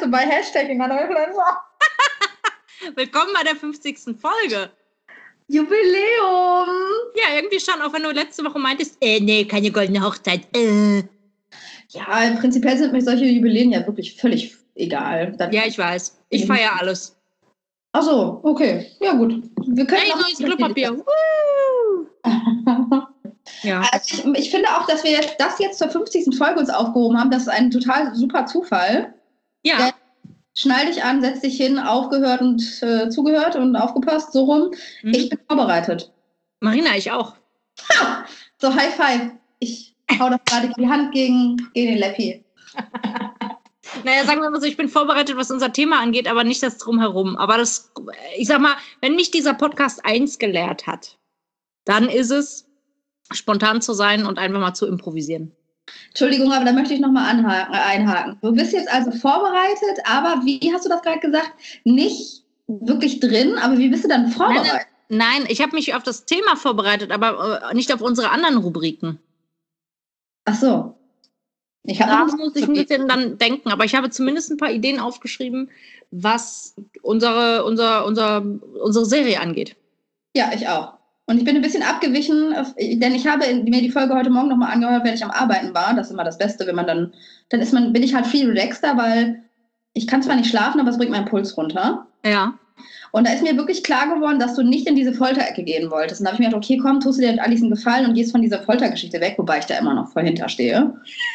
Leute bei Hashtag Influencer. Willkommen bei der 50. Folge. Jubiläum. Ja, irgendwie schon, auch wenn du letzte Woche meintest, nee, keine goldene Hochzeit. Ja, prinzipiell sind mir solche Jubiläen ja wirklich völlig egal. Ja, ich weiß. Ich feiere alles. Ach so, okay. Ja, gut. Wir können Hey, neues Klopapier. Ja. Also ich finde auch, dass wir das jetzt zur 50. Folge uns aufgehoben haben. Das ist ein total super Zufall. Ja. Schnall dich an, setz dich hin, aufgehört und zugehört und aufgepasst, so rum. Ich bin vorbereitet. Marina, ich auch. Ha! So, High Five. Ich hau das gerade die Hand gegen den Leppi. Naja, sagen wir mal so, ich bin vorbereitet, was unser Thema angeht, aber nicht das Drumherum. Aber das, ich sag mal, wenn mich dieser Podcast eins gelehrt hat, dann ist es, spontan zu sein und einfach mal zu improvisieren. Entschuldigung, aber da möchte ich nochmal einhaken. Du bist jetzt also vorbereitet, aber wie hast du das gerade gesagt? Nicht wirklich drin, aber wie bist du dann vorbereitet? Nein, ich habe mich auf das Thema vorbereitet, aber nicht auf unsere anderen Rubriken. Ach so. Da muss ich ein bisschen dann denken, aber ich habe zumindest ein paar Ideen aufgeschrieben, was unsere Serie angeht. Ja, ich auch. Und ich bin ein bisschen abgewichen, denn ich habe mir die Folge heute Morgen nochmal angehört, wenn ich am Arbeiten war. Das ist immer das Beste, wenn man dann bin ich halt viel relaxter, weil ich kann zwar nicht schlafen, aber es bringt meinen Puls runter. Ja. Und da ist mir wirklich klar geworden, dass du nicht in diese Folterecke gehen wolltest. Und da habe ich mir gedacht, okay, komm, tust du dir Alice einen Gefallen und gehst von dieser Foltergeschichte weg, wobei ich da immer noch voll hinterstehe.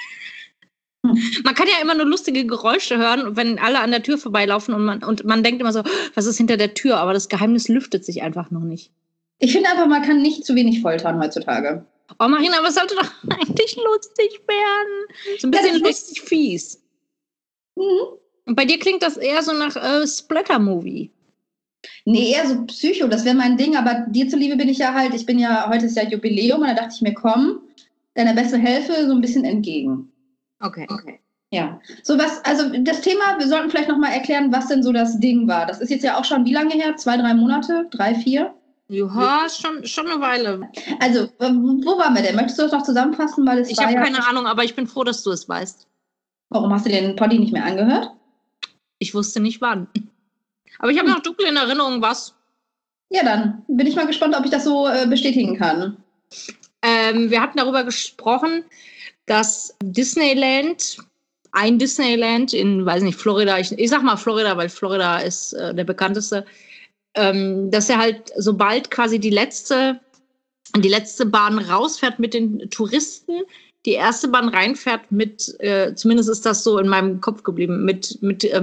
Man kann ja immer nur lustige Geräusche hören, wenn alle an der Tür vorbeilaufen und man denkt immer so, was ist hinter der Tür? Aber das Geheimnis lüftet sich einfach noch nicht. Ich finde einfach, man kann nicht zu wenig foltern heutzutage. Oh Marina, aber es sollte doch eigentlich lustig werden. So ein bisschen lustig fies. Mhm. Und bei dir klingt das eher so nach Splatter-Movie. Nee, eher so Psycho, das wäre mein Ding. Aber dir zuliebe heute ist ja Jubiläum. Und da dachte ich mir, komm, deiner beste Hälfte so ein bisschen entgegen. Okay. Ja. So also das Thema, wir sollten vielleicht nochmal erklären, was denn so das Ding war. Das ist jetzt ja auch schon wie lange her? 2, 3 Monate? 3, 4? Ja, schon eine Weile. Also, wo waren wir denn? Möchtest du das noch zusammenfassen? Weil ich habe keine Ahnung, aber ich bin froh, dass du es weißt. Warum hast du den Poddy nicht mehr angehört? Ich wusste nicht wann. Aber ich habe noch dunkel in Erinnerung, was. Ja, dann bin ich mal gespannt, ob ich das so bestätigen kann. Wir hatten darüber gesprochen, dass ein Disneyland in, weiß nicht, Florida, ich sag mal Florida, weil Florida ist der bekannteste, dass er halt sobald quasi die letzte Bahn rausfährt mit den Touristen, die erste Bahn reinfährt mit, zumindest ist das so in meinem Kopf geblieben, mit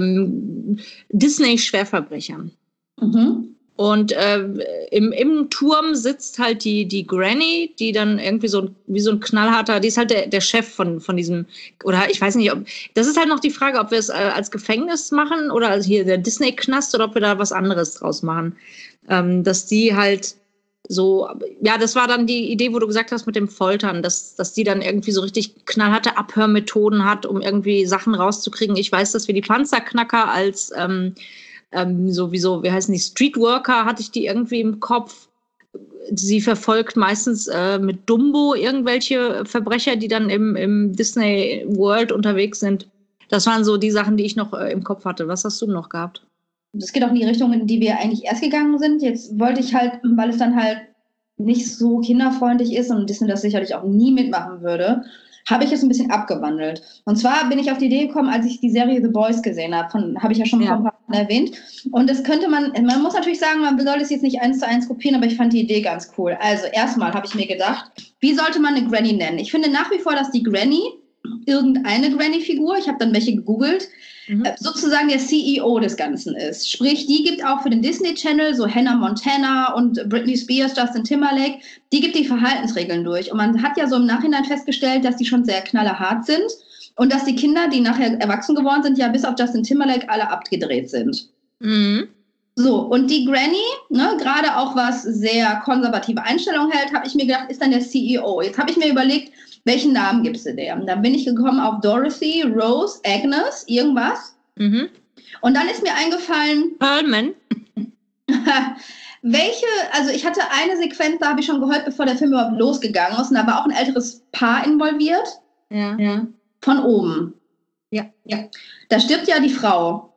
Disney-Schwerverbrechern. Mhm. Und im Turm sitzt halt die Granny, die dann irgendwie wie so ein knallharter, die ist halt der Chef von diesem, oder ich weiß nicht, das ist halt noch die Frage, ob wir es als Gefängnis machen oder als hier der Disney-Knast oder ob wir da was anderes draus machen. Dass die halt so, ja, das war dann die Idee, wo du gesagt hast mit dem Foltern, dass die dann irgendwie so richtig knallharte Abhörmethoden hat, um irgendwie Sachen rauszukriegen. Ich weiß, dass wir die Panzerknacker als sowieso, wie heißen die, Streetworker, hatte ich die irgendwie im Kopf. Sie verfolgt meistens mit Dumbo irgendwelche Verbrecher, die dann im Disney World unterwegs sind. Das waren so die Sachen, die ich noch im Kopf hatte. Was hast du noch gehabt? Das geht auch in die Richtung, in die wir eigentlich erst gegangen sind. Jetzt wollte ich halt, weil es dann halt nicht so kinderfreundlich ist und Disney das sicherlich auch nie mitmachen würde, habe ich es ein bisschen abgewandelt. Und zwar bin ich auf die Idee gekommen, als ich die Serie The Boys gesehen habe. Habe ich ja schon vor ein paar Mal erwähnt. Und das könnte man muss natürlich sagen, man soll es jetzt nicht 1:1 kopieren, aber ich fand die Idee ganz cool. Also erstmal habe ich mir gedacht, wie sollte man eine Granny nennen? Ich finde nach wie vor, dass die Granny, irgendeine Granny-Figur, ich habe dann welche gegoogelt, sozusagen der CEO des Ganzen ist. Sprich, die gibt auch für den Disney Channel, so Hannah Montana und Britney Spears, Justin Timberlake, die gibt die Verhaltensregeln durch. Und man hat ja so im Nachhinein festgestellt, dass die schon sehr knallhart sind und dass die Kinder, die nachher erwachsen geworden sind, ja bis auf Justin Timberlake alle abgedreht sind. Mhm. So, und die Granny, gerade auch was sehr konservative Einstellungen hält, habe ich mir gedacht, ist dann der CEO. Jetzt habe ich mir überlegt, welchen Namen gibst du der? Und dann bin ich gekommen auf Dorothy, Rose, Agnes, irgendwas. Mhm. Und dann ist mir eingefallen... Perlman. Also ich hatte eine Sequenz, da habe ich schon geheult, bevor der Film überhaupt losgegangen ist. Und da war auch ein älteres Paar involviert. Ja. Von oben. Ja. Da stirbt ja die Frau.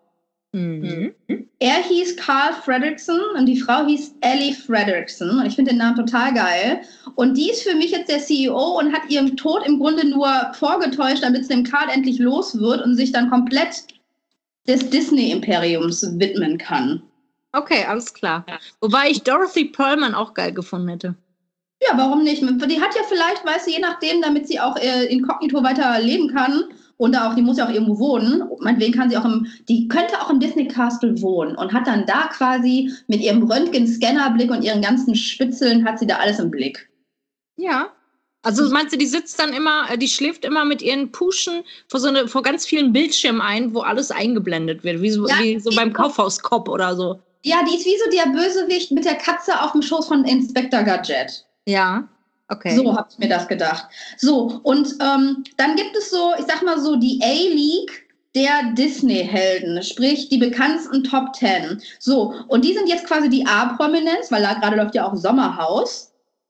Mhm. Er hieß Carl Fredricksen und die Frau hieß Ellie Fredricksen. Und ich finde den Namen total geil. Und die ist für mich jetzt der CEO und hat ihren Tod im Grunde nur vorgetäuscht, damit es dem Carl endlich los wird und sich dann komplett des Disney-Imperiums widmen kann. Okay, alles klar. Wobei ich Dorothy Perlman auch geil gefunden hätte. Ja, warum nicht? Die hat ja vielleicht, weißt du, je nachdem, damit sie auch inkognito weiter leben kann und auch, die muss ja auch irgendwo wohnen. Meinetwegen kann sie auch die könnte auch im Disney Castle wohnen und hat dann da quasi mit ihrem Röntgen-Scannerblick und ihren ganzen Spitzeln hat sie da alles im Blick. Ja. Also meinst du, die sitzt dann immer, die schläft immer mit ihren Puschen vor ganz vielen Bildschirmen ein, wo alles eingeblendet wird, wie so beim Kaufhauskopf oder so. Ja, die ist wie so der Bösewicht mit der Katze auf dem Schoß von Inspector Gadget. Ja, okay. So habe ich mir das gedacht. So, und dann gibt es so, ich sag mal so, die A-League der Disney-Helden, sprich die bekanntesten Top 10. So, und die sind jetzt quasi die A-Prominenz, weil da gerade läuft ja auch Sommerhaus.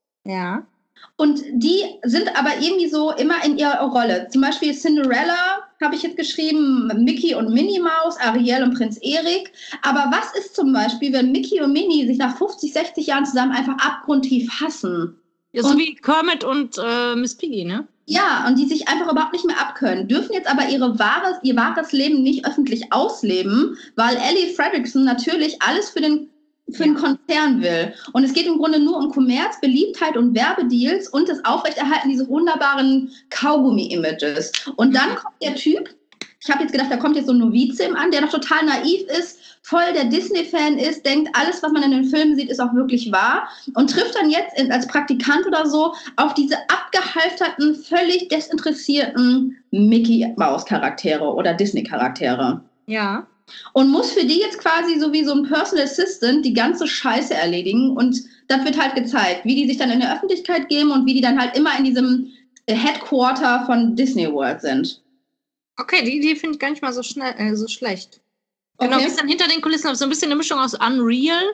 Ja. Und die sind aber irgendwie so immer in ihrer Rolle. Zum Beispiel Cinderella habe ich jetzt geschrieben, Mickey und Minnie Maus, Ariel und Prinz Erik. Aber was ist zum Beispiel, wenn Mickey und Minnie sich nach 50, 60 Jahren zusammen einfach abgrundtief hassen? Ja, so wie Kermit und Miss Piggy, ne? Ja, und die sich einfach überhaupt nicht mehr abkönnen, dürfen jetzt aber ihr wahres Leben nicht öffentlich ausleben, weil Ellie Fredricksen natürlich alles für den Konzern will. Und es geht im Grunde nur um Kommerz, Beliebtheit und Werbedeals und das Aufrechterhalten dieses wunderbaren Kaugummi-Images. Und dann kommt der Typ, ich habe jetzt gedacht, da kommt jetzt so ein Novize an, der noch total naiv ist, voll der Disney-Fan ist, denkt, alles, was man in den Filmen sieht, ist auch wirklich wahr und trifft dann jetzt als Praktikant oder so auf diese abgehalfterten, völlig desinteressierten Mickey-Maus-Charaktere oder Disney-Charaktere. Ja. Und muss für die jetzt quasi so wie so ein Personal Assistant die ganze Scheiße erledigen. Und das wird halt gezeigt, wie die sich dann in der Öffentlichkeit geben und wie die dann halt immer in diesem Headquarter von Disney World sind. Okay, die finde ich gar nicht mal so schlecht. Genau, wie es dann hinter den Kulissen so ein bisschen eine Mischung aus Unreal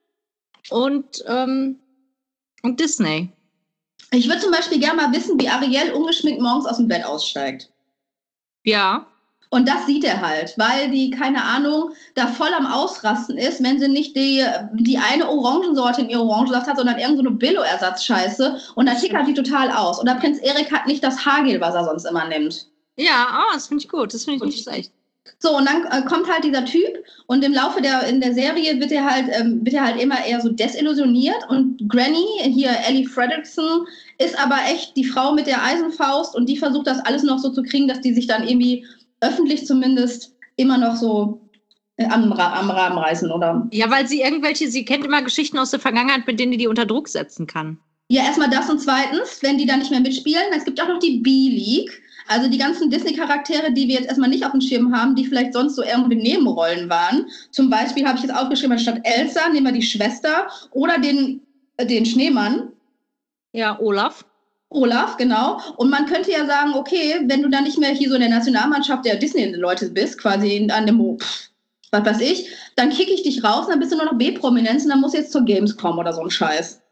und Disney. Ich würde zum Beispiel gerne mal wissen, wie Ariel ungeschminkt morgens aus dem Bett aussteigt. Ja. Und das sieht er halt, weil die, keine Ahnung, da voll am Ausrasten ist, wenn sie nicht die eine Orangensorte in ihr Orangensaft hat, sondern irgend so eine Billo-Ersatz-Scheiße. Und da tickert die total aus. Oder Prinz Erik hat nicht das Haargel, was er sonst immer nimmt. Ja, das finde ich gut. Das finde ich nicht schlecht. So, und dann kommt halt dieser Typ und im Laufe in der Serie wird er halt immer eher so desillusioniert und Granny, hier Ellie Fredricksen, ist aber echt die Frau mit der Eisenfaust und die versucht das alles noch so zu kriegen, dass die sich dann irgendwie öffentlich zumindest immer noch so am Rahmen reißen, oder? Ja, weil sie kennt immer Geschichten aus der Vergangenheit, mit denen die unter Druck setzen kann. Ja, erstmal das und zweitens, wenn die dann nicht mehr mitspielen, es gibt auch noch die B-League, also die ganzen Disney-Charaktere, die wir jetzt erstmal nicht auf dem Schirm haben, die vielleicht sonst so irgendwie Nebenrollen waren. Zum Beispiel habe ich jetzt aufgeschrieben, anstatt Elsa nehmen wir die Schwester oder den Schneemann. Ja, Olaf. Olaf, genau. Und man könnte ja sagen, okay, wenn du dann nicht mehr hier so in der Nationalmannschaft der Disney-Leute bist, quasi an dem, was weiß ich, dann kicke ich dich raus und dann bist du nur noch B-Prominenz und dann musst du jetzt zur Gamescom oder so ein Scheiß.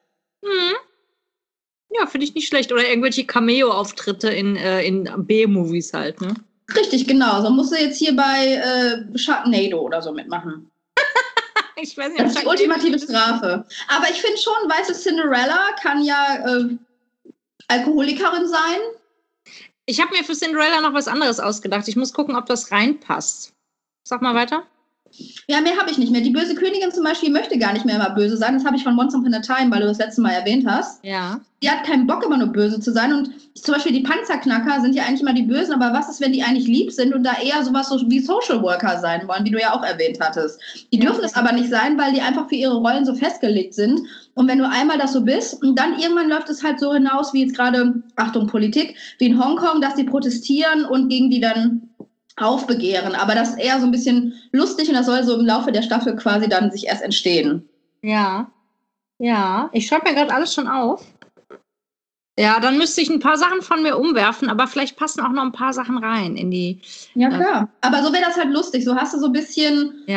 Ja, finde ich nicht schlecht. Oder irgendwelche Cameo-Auftritte in B-Movies halt, ne? Richtig, genau. So musst du jetzt hier bei Sharknado oder so mitmachen. Ich weiß nicht, das ist die ultimative Strafe. Aber ich finde schon, weißt du, Cinderella kann ja Alkoholikerin sein. Ich habe mir für Cinderella noch was anderes ausgedacht. Ich muss gucken, ob das reinpasst. Sag mal weiter. Ja, mehr habe ich nicht mehr. Die böse Königin zum Beispiel möchte gar nicht mehr immer böse sein. Das habe ich von Once Upon a Time, weil du das letzte Mal erwähnt hast. Ja. Die hat keinen Bock, immer nur böse zu sein. Und zum Beispiel die Panzerknacker sind ja eigentlich immer die Bösen. Aber was ist, wenn die eigentlich lieb sind und da eher sowas so wie Social Worker sein wollen, wie du ja auch erwähnt hattest. Die dürfen es aber nicht sein, weil die einfach für ihre Rollen so festgelegt sind. Und wenn du einmal das so bist und dann irgendwann läuft es halt so hinaus, wie jetzt gerade, Achtung, Politik, wie in Hongkong, dass die protestieren und gegen die dann aufbegehren. Aber das ist eher so ein bisschen lustig und das soll so im Laufe der Staffel quasi dann sich erst entstehen. Ja. Ja, ich schreibe mir gerade alles schon auf. Ja, dann müsste ich ein paar Sachen von mir umwerfen, aber vielleicht passen auch noch ein paar Sachen rein in die... Ja, klar. Aber so wäre das halt lustig. So hast du so ein bisschen... Ja.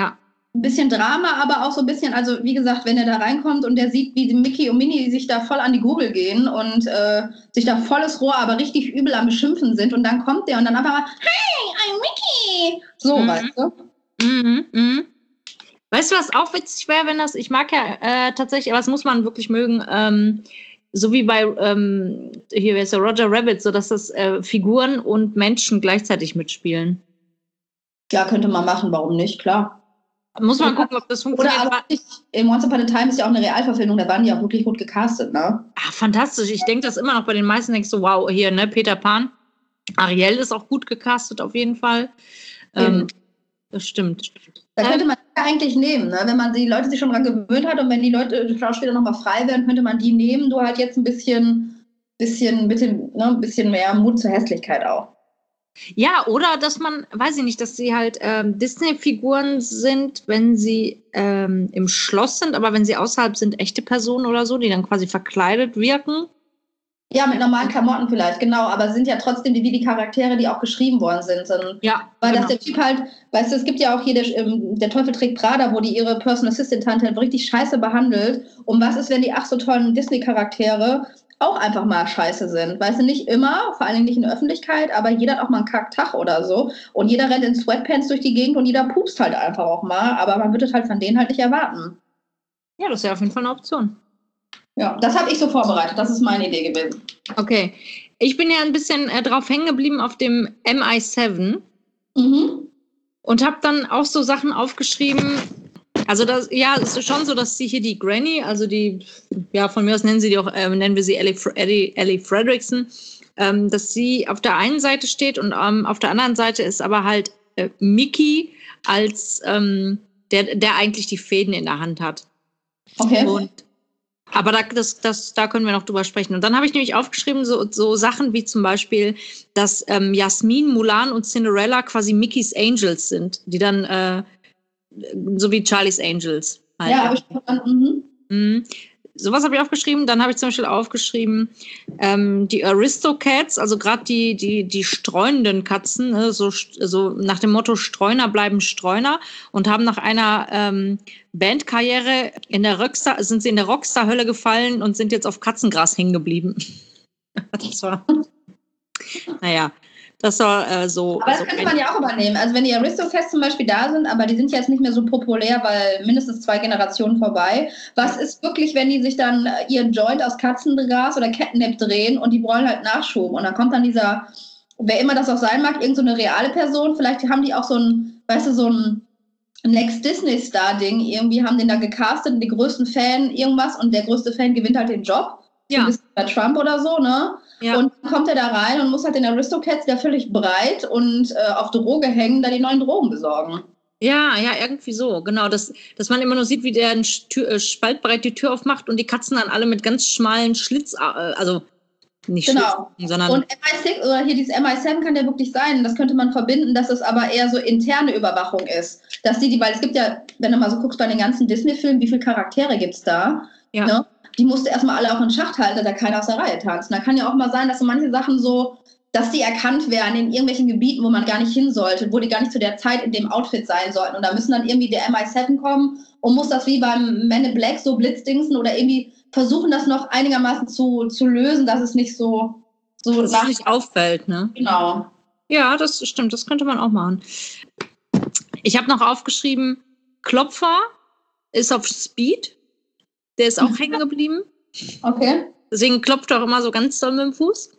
ein bisschen Drama, aber auch so ein bisschen, also wie gesagt, wenn er da reinkommt und der sieht, wie Mickey und Minnie sich da voll an die Gurgel gehen und sich da volles Rohr, aber richtig übel am Beschimpfen sind und dann kommt der und dann einfach mal, hey, I'm Mickey! So, weißt du? Weißt du, was auch witzig wäre, wenn das, ich mag ja tatsächlich, aber das muss man wirklich mögen, so wie bei, hier ist der Roger Rabbit, so dass das Figuren und Menschen gleichzeitig mitspielen. Ja, könnte man machen, warum nicht, klar. Muss man gucken, ob das funktioniert. Oder aber in Once Upon a Time ist ja auch eine Realverfilmung, da waren die auch wirklich gut gecastet, ne? Ach, fantastisch. Ich denke das immer noch bei den meisten, denkst du, wow, hier, ne, Peter Pan. Ariel ist auch gut gecastet, auf jeden Fall. Das stimmt. Da könnte man eigentlich nehmen, ne? Wenn man die Leute sich schon dran gewöhnt hat und wenn die Schauspieler nochmal frei werden, könnte man die nehmen. Du halt jetzt ein bisschen mehr Mut zur Hässlichkeit auch. Ja, oder dass man, weiß ich nicht, dass sie halt Disney-Figuren sind, wenn sie im Schloss sind, aber wenn sie außerhalb sind, echte Personen oder so, die dann quasi verkleidet wirken. Ja, mit normalen Klamotten vielleicht, genau, aber sind ja trotzdem wie die Charaktere, die auch geschrieben worden sind. Ja, weil genau. Dass der Typ halt, weißt du, es gibt ja auch hier, der Teufel trägt Prada, wo die ihre Personal Assistant halt richtig scheiße behandelt. Und was ist, wenn die ach so tollen Disney-Charaktere auch einfach mal scheiße sind? Weißt du, nicht immer, vor allen Dingen nicht in der Öffentlichkeit, aber jeder hat auch mal einen Kacktag oder so. Und jeder rennt in Sweatpants durch die Gegend und jeder pupst halt einfach auch mal, aber man wird es halt von denen halt nicht erwarten. Ja, das ist ja auf jeden Fall eine Option. Ja, das habe ich so vorbereitet. Das ist meine Idee gewesen. Okay. Ich bin ja ein bisschen drauf hängen geblieben auf dem MI7 und habe dann auch so Sachen aufgeschrieben. Also das, ja, es ist schon so, dass sie hier die Granny, also die, ja, von mir aus nennen wir sie Ellie Fredrickson, dass sie auf der einen Seite steht und auf der anderen Seite ist aber halt Mickey als der eigentlich die Fäden in der Hand hat. Okay. Aber da können wir noch drüber sprechen. Und dann habe ich nämlich aufgeschrieben, so Sachen wie zum Beispiel, dass Jasmin, Mulan und Cinderella quasi Mickeys Angels sind, die dann so wie Charlie's Angels. Halt. Ja, habe ich verstanden. Sowas habe ich aufgeschrieben. Dann habe ich zum Beispiel aufgeschrieben, die Aristocats, also gerade die streunenden Katzen, ne, so nach dem Motto Streuner bleiben Streuner und haben nach einer Bandkarriere sind sie in der Rockstar-Hölle gefallen und sind jetzt auf Katzengras hängen geblieben. Das war so. Aber das könnte man ja auch übernehmen. Also wenn die Aristocats zum Beispiel da sind, aber die sind jetzt nicht mehr so populär, weil mindestens 2 Generationen vorbei. Was ist wirklich, wenn die sich dann ihren Joint aus Katzengras oder Catnip drehen und die wollen halt Nachschub? Und dann kommt dann dieser, wer immer das auch sein mag, irgend so eine reale Person. Vielleicht haben die auch so ein Next Disney-Star-Ding. Irgendwie haben den da gecastet und die größten Fan irgendwas und der größte Fan gewinnt halt den Job. Ja. So ein bisschen bei Trump oder so, ne? Ja. Und dann kommt er da rein und muss halt den Aristocats, der völlig breit und auf Droge hängen, da die neuen Drogen besorgen. Ja, irgendwie so, genau. Dass man immer nur sieht, wie der spaltbreit die Tür aufmacht und die Katzen dann alle mit ganz schmalen Schlitz, also nicht genau. Schlitz, sondern... Und MI6 oder hier dieses MI7 kann ja wirklich sein, das könnte man verbinden, dass es aber eher so interne Überwachung ist. Dass weil es gibt ja, wenn du mal so guckst bei den ganzen Disney-Filmen, wie viele Charaktere gibt es da, ja. Ne? Die musste erstmal alle auch in Schacht halten, dass da keiner aus der Reihe tanzt. Und da kann ja auch mal sein, dass so manche Sachen so, dass die erkannt werden in irgendwelchen Gebieten, wo man gar nicht hin sollte, wo die gar nicht zu der Zeit in dem Outfit sein sollten. Und da müssen dann irgendwie der MI7 kommen und muss das wie beim Men in Black so blitzdingsen oder irgendwie versuchen, das noch einigermaßen zu lösen, dass es nicht so dass es nicht auffällt, ne? Genau. Ja, das stimmt, das könnte man auch machen. Ich habe noch aufgeschrieben, Klopfer ist auf Speed. Der ist auch hängen geblieben. Okay. Deswegen klopft er auch immer so ganz doll mit dem Fuß.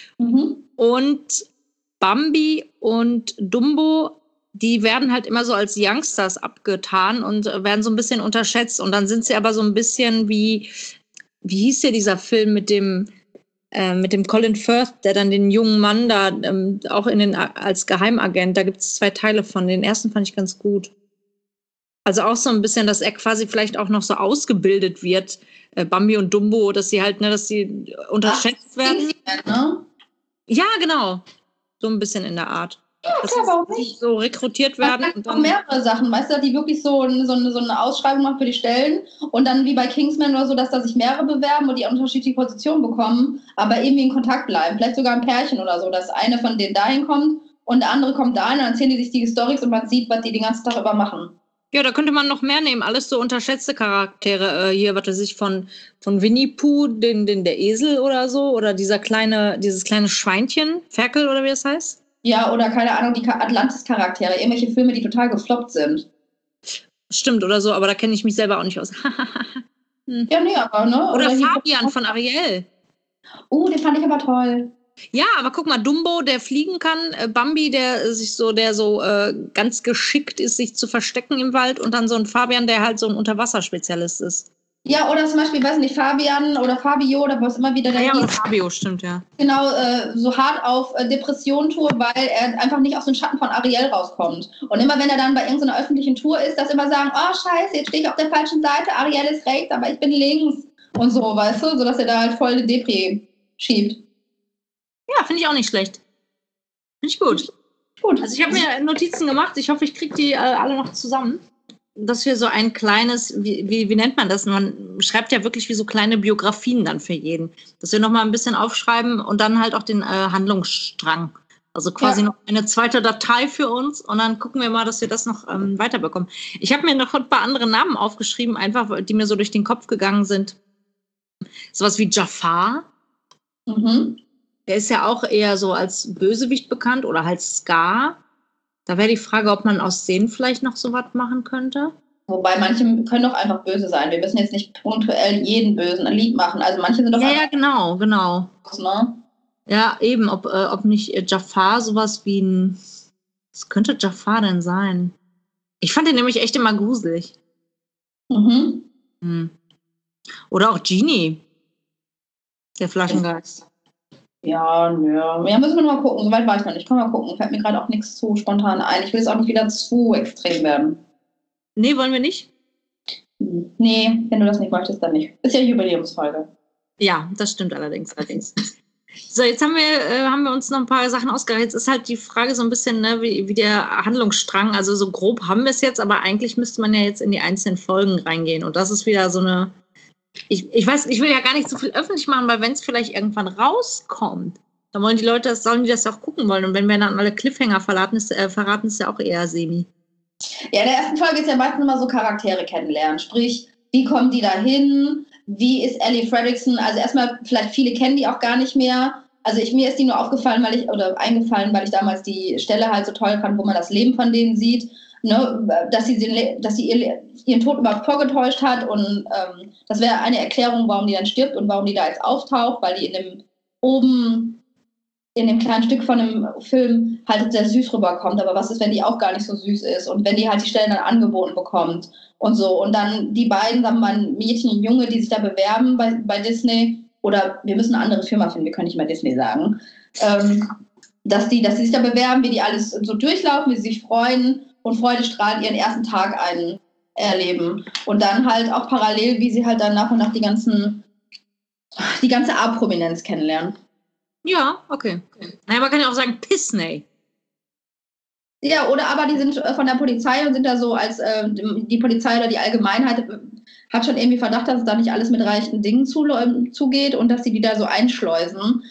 Und Bambi und Dumbo, die werden halt immer so als Youngsters abgetan und werden so ein bisschen unterschätzt. Und dann sind sie aber so ein bisschen wie hieß ja dieser Film mit dem Colin Firth, der dann den jungen Mann da auch als Geheimagent, da gibt es 2 Teile von. Den ersten fand ich ganz gut. Also auch so ein bisschen, dass er quasi vielleicht auch noch so ausgebildet wird, Bambi und Dumbo, dass sie halt, dass sie unterschätzt werden. Ne? Ja, genau. So ein bisschen in der Art. Ja, dass klar, warum nicht? So rekrutiert werden. Und dann mehrere Sachen, weißt du, die wirklich so eine Ausschreibung machen für die Stellen und dann wie bei Kingsman oder so, dass da sich mehrere bewerben und die unterschiedliche Positionen bekommen, aber irgendwie in Kontakt bleiben. Vielleicht sogar ein Pärchen oder so, dass eine von denen dahin kommt und der andere kommt dahin und dann erzählen die sich die Storys und man sieht, was die den ganzen Tag über machen. Ja, da könnte man noch mehr nehmen. Alles so unterschätzte Charaktere. Hier, was weiß ich, von Winnie Pooh, der Esel oder so. Oder dieses kleine Schweinchen, Ferkel oder wie das heißt. Ja, oder keine Ahnung, die Atlantis-Charaktere. Irgendwelche Filme, die total gefloppt sind. Stimmt, oder so, aber da kenne ich mich selber auch nicht aus. Ja, nee, aber, ne? Oder Fabian von Ariel. Den fand ich aber toll. Ja, aber guck mal, Dumbo, der fliegen kann, Bambi, der so ganz geschickt ist, sich zu verstecken im Wald, und dann so ein Fabian, der halt so ein Unterwasserspezialist ist. Ja, oder zum Beispiel, weiß nicht, Fabian oder Fabio oder was immer wieder der Ja, Fabio, stimmt, ja. Genau, so hart auf Depression-Tour, weil er einfach nicht aus den Schatten von Ariel rauskommt. Und immer wenn er dann bei irgendeiner öffentlichen Tour ist, dass immer sagen, oh scheiße, jetzt stehe ich auf der falschen Seite, Ariel ist rechts, aber ich bin links. Und so, weißt du, sodass er da halt voll Depri schiebt. Ja, finde ich auch nicht schlecht. Finde ich gut. Also ich habe mir Notizen gemacht. Ich hoffe, ich kriege die alle noch zusammen. Dass wir so ein kleines, wie nennt man das? Man schreibt ja wirklich wie so kleine Biografien dann für jeden. Dass wir nochmal ein bisschen aufschreiben und dann halt auch den Handlungsstrang. Also quasi noch eine zweite Datei für uns, und dann gucken wir mal, dass wir das noch weiterbekommen. Ich habe mir noch ein paar andere Namen aufgeschrieben, einfach, die mir so durch den Kopf gegangen sind. Sowas wie Jafar. Mhm. Der ist ja auch eher so als Bösewicht bekannt oder halt Scar. Da wäre die Frage, ob man aus denen vielleicht noch so was machen könnte. Wobei manche können doch einfach böse sein. Wir müssen jetzt nicht punktuell jeden Bösen ein Lied machen. Also manche sind doch ja, genau. Ne? Ja, eben, ob nicht Jafar sowas wie ein... Was könnte Jafar denn sein? Ich fand den nämlich echt immer gruselig. Mhm. Oder auch Genie. Der Flaschengeist. Ja, nö. Ja, müssen wir nur mal gucken. Soweit war ich noch nicht. Können wir mal gucken. Fällt mir gerade auch nichts zu spontan ein. Ich will es auch nicht wieder zu extrem werden. Nee, wollen wir nicht? Nee, wenn du das nicht möchtest, dann nicht. Ist ja Jubiläumsfolge. Ja, das stimmt allerdings. So, jetzt haben wir uns noch ein paar Sachen ausgedacht. Jetzt ist halt die Frage so ein bisschen, ne, wie der Handlungsstrang, also so grob haben wir es jetzt, aber eigentlich müsste man ja jetzt in die einzelnen Folgen reingehen. Und das ist wieder so eine... Ich weiß, ich will ja gar nicht so viel öffentlich machen, weil wenn es vielleicht irgendwann rauskommt, dann sollen die das auch gucken wollen. Und wenn wir dann alle Cliffhanger verraten, ist ja auch eher semi. Ja, in der ersten Folge ist ja meistens immer so Charaktere kennenlernen. Sprich, wie kommen die da hin? Wie ist Ellie Fredrickson? Also erstmal, vielleicht viele kennen die auch gar nicht mehr. Also mir ist die nur eingefallen, weil ich damals die Stelle halt so toll fand, wo man das Leben von denen sieht. Ne, dass sie ihren Tod überhaupt vorgetäuscht hat, und das wäre eine Erklärung, warum die dann stirbt und warum die da jetzt auftaucht, weil die oben in dem kleinen Stück von dem Film halt sehr süß rüberkommt. Aber was ist, wenn die auch gar nicht so süß ist und wenn die halt die Stellen dann angeboten bekommt und so, und dann die beiden, sagen wir mal, Mädchen und Junge, die sich da bewerben bei Disney, oder wir müssen eine andere Firma finden, wir können nicht mehr Disney sagen, dass die sich da bewerben, wie die alles so durchlaufen, wie sie sich freuen und freudestrahlend ihren ersten Tag erleben. Und dann halt auch parallel, wie sie halt dann nach und nach die ganze A-Prominenz kennenlernen. Ja, okay. Naja, man kann ja auch sagen Disney. Ja, oder aber die sind von der Polizei und sind da so als die Polizei oder die Allgemeinheit hat schon irgendwie Verdacht, dass es da nicht alles mit reichen Dingen zugeht und dass sie die da so einschleusen.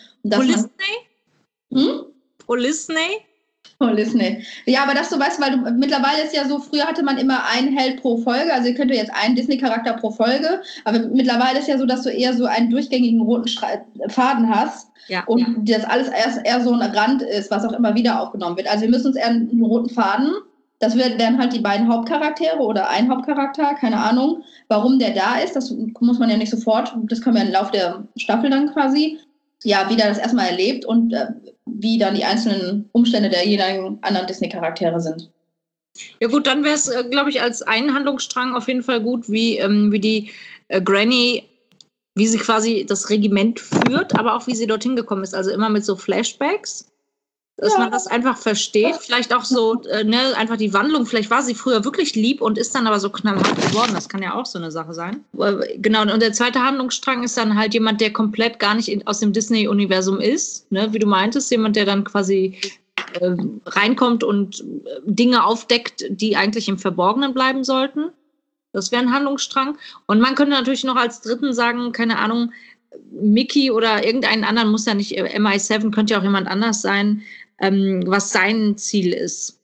Disney? Disney. Ja, aber das so, weißt du, weil mittlerweile ist ja so, früher hatte man immer einen Held pro Folge, also ihr könnt jetzt einen Disney-Charakter pro Folge, aber mittlerweile ist ja so, dass du eher so einen durchgängigen roten Faden hast, ja, und das alles eher so ein Rand ist, was auch immer wieder aufgenommen wird. Also wir müssen uns eher einen roten Faden, das wären halt die beiden Hauptcharaktere oder ein Hauptcharakter, keine Ahnung, warum der da ist, das muss man ja nicht sofort, das können wir im Laufe der Staffel dann quasi, ja, wie der das erstmal erlebt und wie dann die einzelnen Umstände der jeweiligen anderen Disney-Charaktere sind. Ja gut, dann wäre es, glaube ich, als einen Handlungsstrang auf jeden Fall gut, wie die Granny, wie sie quasi das Regiment führt, aber auch wie sie dorthin gekommen ist. Also immer mit so Flashbacks, dass man das einfach versteht. Vielleicht auch so, einfach die Wandlung. Vielleicht war sie früher wirklich lieb und ist dann aber so knallhart geworden. Das kann ja auch so eine Sache sein. Genau, und der zweite Handlungsstrang ist dann halt jemand, der komplett gar nicht aus dem Disney-Universum ist. Ne? Wie du meintest, jemand, der dann quasi reinkommt und Dinge aufdeckt, die eigentlich im Verborgenen bleiben sollten. Das wäre ein Handlungsstrang. Und man könnte natürlich noch als dritten sagen, keine Ahnung, Mickey oder irgendeinen anderen, muss ja nicht MI7, könnte ja auch jemand anders sein, was sein Ziel ist.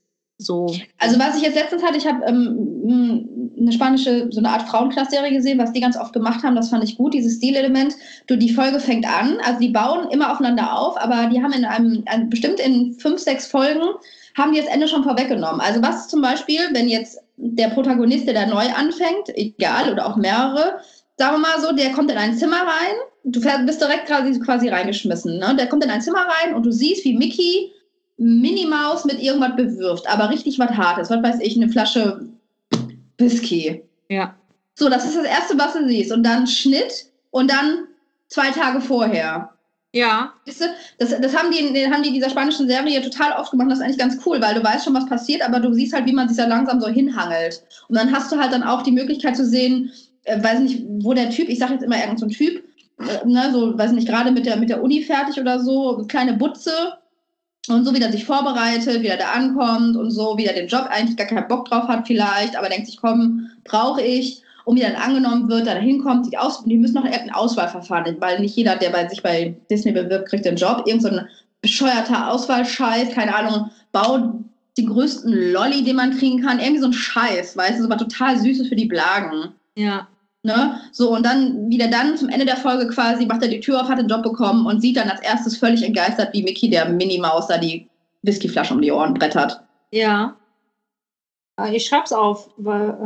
so. Also was ich jetzt letztens hatte, ich habe eine spanische, so eine Art Frauenklasserie gesehen, was die ganz oft gemacht haben, das fand ich gut, dieses Stilelement. Die Folge fängt an, also die bauen immer aufeinander auf, aber die haben bestimmt in 5, 6 Folgen, haben die das Ende schon vorweggenommen. Also was zum Beispiel, wenn jetzt der Protagonist, der da neu anfängt, egal, oder auch mehrere, sagen wir mal so, der kommt in ein Zimmer rein, du bist direkt quasi reingeschmissen, ne? Der kommt in ein Zimmer rein und du siehst, wie Mickey Minnie Maus mit irgendwas bewirft, aber richtig was Hartes, was weiß ich, eine Flasche Whisky. Ja. So, das ist das Erste, was du siehst. Und dann Schnitt und dann 2 Tage vorher. Ja. Weißt du, das haben die dieser spanischen Serie total oft gemacht. Das ist eigentlich ganz cool, weil du weißt schon, was passiert, aber du siehst halt, wie man sich da langsam so hinhangelt. Und dann hast du halt dann auch die Möglichkeit zu sehen, weiß nicht, wo der Typ, ich sag jetzt immer irgend so ein Typ, ne, so, weiß nicht, gerade mit der Uni fertig oder so, kleine Butze, und so, wie er sich vorbereitet, wie er da ankommt und so, wie er den Job eigentlich gar keinen Bock drauf hat vielleicht, aber denkt sich, komm, brauche ich. Und wie er dann angenommen wird, da hinkommt, die müssen noch irgendein Auswahlverfahren, weil nicht jeder, der sich bei Disney bewirbt, kriegt den Job. Irgend so ein bescheuerter Auswahlscheiß, keine Ahnung, baut den größten Lolli, den man kriegen kann. Irgendwie so ein Scheiß, weißt du, so was total Süßes für die Blagen. Ja. Ne? So, und dann, wie der dann zum Ende der Folge quasi, macht er die Tür auf, hat den Job bekommen und sieht dann als erstes völlig entgeistert, wie Mickey, der Minnie-Maus, da die Whiskyflasche um die Ohren brettert. Ja. Ich schreib's auf, weil,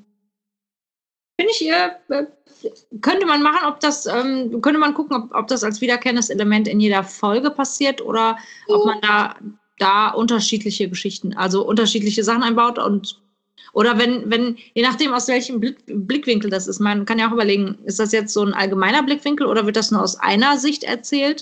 finde ich, könnte man machen, könnte man gucken, ob das als wiederkehrendes Element in jeder Folge passiert oder ob man da unterschiedliche Geschichten, also unterschiedliche Sachen einbaut oder wenn, je nachdem, aus welchem Blickwinkel das ist. Man kann ja auch überlegen, ist das jetzt so ein allgemeiner Blickwinkel oder wird das nur aus einer Sicht erzählt?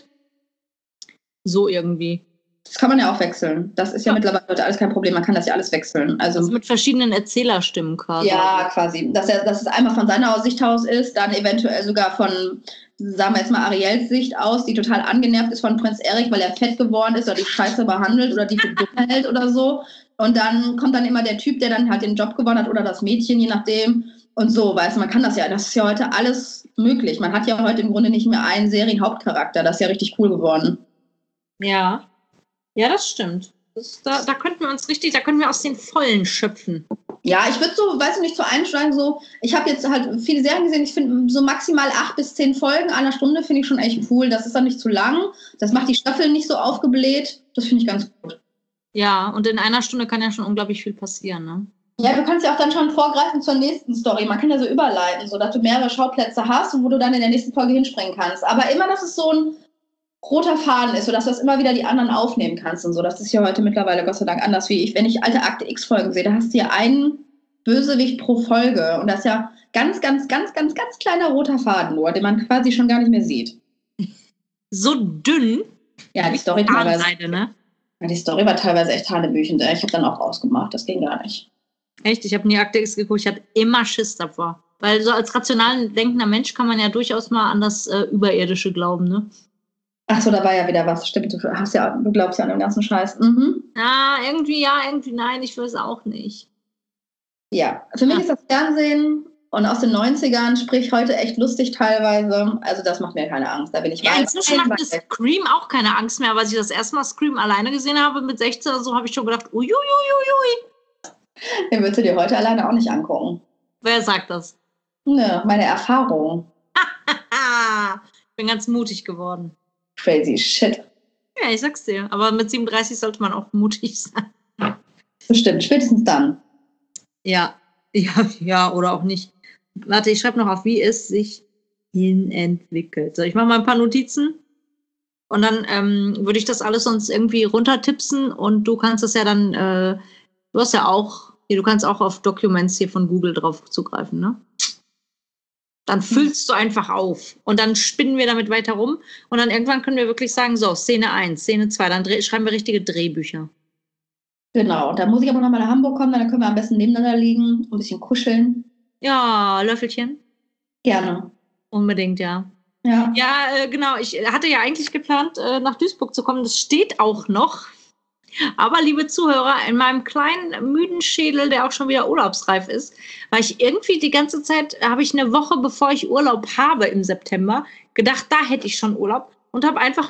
So irgendwie. Das kann man ja auch wechseln. Das ist ja mittlerweile heute alles kein Problem. Man kann das ja alles wechseln. Also mit verschiedenen Erzählerstimmen quasi. Ja, quasi. Dass es einmal von seiner Sicht aus ist, dann eventuell sogar von, sagen wir jetzt mal, Ariels Sicht aus, die total angenervt ist von Prinz Eric, weil er fett geworden ist oder die Scheiße behandelt oder die für dumm hält oder so. Und dann kommt dann immer der Typ, der dann halt den Job gewonnen hat oder das Mädchen, je nachdem. Und so, weißt du, man kann das ist ja heute alles möglich. Man hat ja heute im Grunde nicht mehr einen Serienhauptcharakter. Das ist ja richtig cool geworden. Ja. Ja, das stimmt. Da könnten wir aus den Vollen schöpfen. Ja, ich würde so, weißt du, nicht zur Einsteigen so, ich habe jetzt halt viele Serien gesehen, ich finde so maximal 8 bis 10 Folgen einer Stunde finde ich schon echt cool. Das ist dann nicht zu lang. Das macht die Staffel nicht so aufgebläht. Das finde ich ganz gut. Ja, und in einer Stunde kann ja schon unglaublich viel passieren, ne? Ja, du kannst ja auch dann schon vorgreifen zur nächsten Story. Man kann ja so überleiten, so dass du mehrere Schauplätze hast und wo du dann in der nächsten Folge hinspringen kannst. Aber immer, dass es so ein roter Faden ist, sodass du das immer wieder die anderen aufnehmen kannst und so. Das ist ja heute mittlerweile Gott sei Dank anders wie ich. Wenn ich alte Akte X-Folgen sehe, da hast du ja einen Bösewicht pro Folge. Und das ist ja ganz, ganz, ganz, ganz, ganz kleiner roter Faden nur, den man quasi schon gar nicht mehr sieht. So dünn? Ja, die Story teilweise. Ne? Ja, die Story war teilweise echt hanebüchend. Ich habe dann auch rausgemacht. Das ging gar nicht. Echt? Ich habe nie Akte X geguckt. Ich hatte immer Schiss davor. Weil so als rational denkender Mensch kann man ja durchaus mal an das Überirdische glauben, ne? Ach so, da war ja wieder was. Stimmt, du glaubst ja an den ganzen Scheiß. Mhm. Ja, irgendwie nein, ich weiß auch nicht. Ja, für mich ist das Fernsehen und aus den 90ern, sprich heute echt lustig teilweise. Also das macht mir keine Angst. Da bin ich ja, inzwischen macht mir Scream auch keine Angst mehr, weil ich das erste Mal Scream alleine gesehen habe mit 16 oder so, habe ich schon gedacht, uiuiuiui. Den würdest du dir heute alleine auch nicht angucken. Wer sagt das? Ne, meine Erfahrung. Ich bin ganz mutig geworden. Crazy shit. Ja, ich sag's dir. Aber mit 37 sollte man auch mutig sein. Bestimmt, spätestens dann. Ja, oder auch nicht. Warte, ich schreibe noch auf, wie es sich hinentwickelt. So, ich mache mal ein paar Notizen und dann würde ich das alles sonst irgendwie runtertipsen und du kannst es ja dann, du hast ja auch, du kannst auch auf Documents hier von Google drauf zugreifen, ne? Dann füllst du einfach auf und dann spinnen wir damit weiter rum und dann irgendwann können wir wirklich sagen, so, Szene 1, Szene 2, dann schreiben wir richtige Drehbücher. Genau, da muss ich aber nochmal nach Hamburg kommen, dann können wir am besten nebeneinander liegen, ein bisschen kuscheln. Ja, Löffelchen? Gerne. Unbedingt, ja. Ja, genau, ich hatte ja eigentlich geplant, nach Duisburg zu kommen, das steht auch noch. Aber, liebe Zuhörer, in meinem kleinen, müden Schädel, der auch schon wieder urlaubsreif ist, weil ich irgendwie die ganze Zeit, habe ich eine Woche, bevor ich Urlaub habe im September, gedacht, da hätte ich schon Urlaub und habe einfach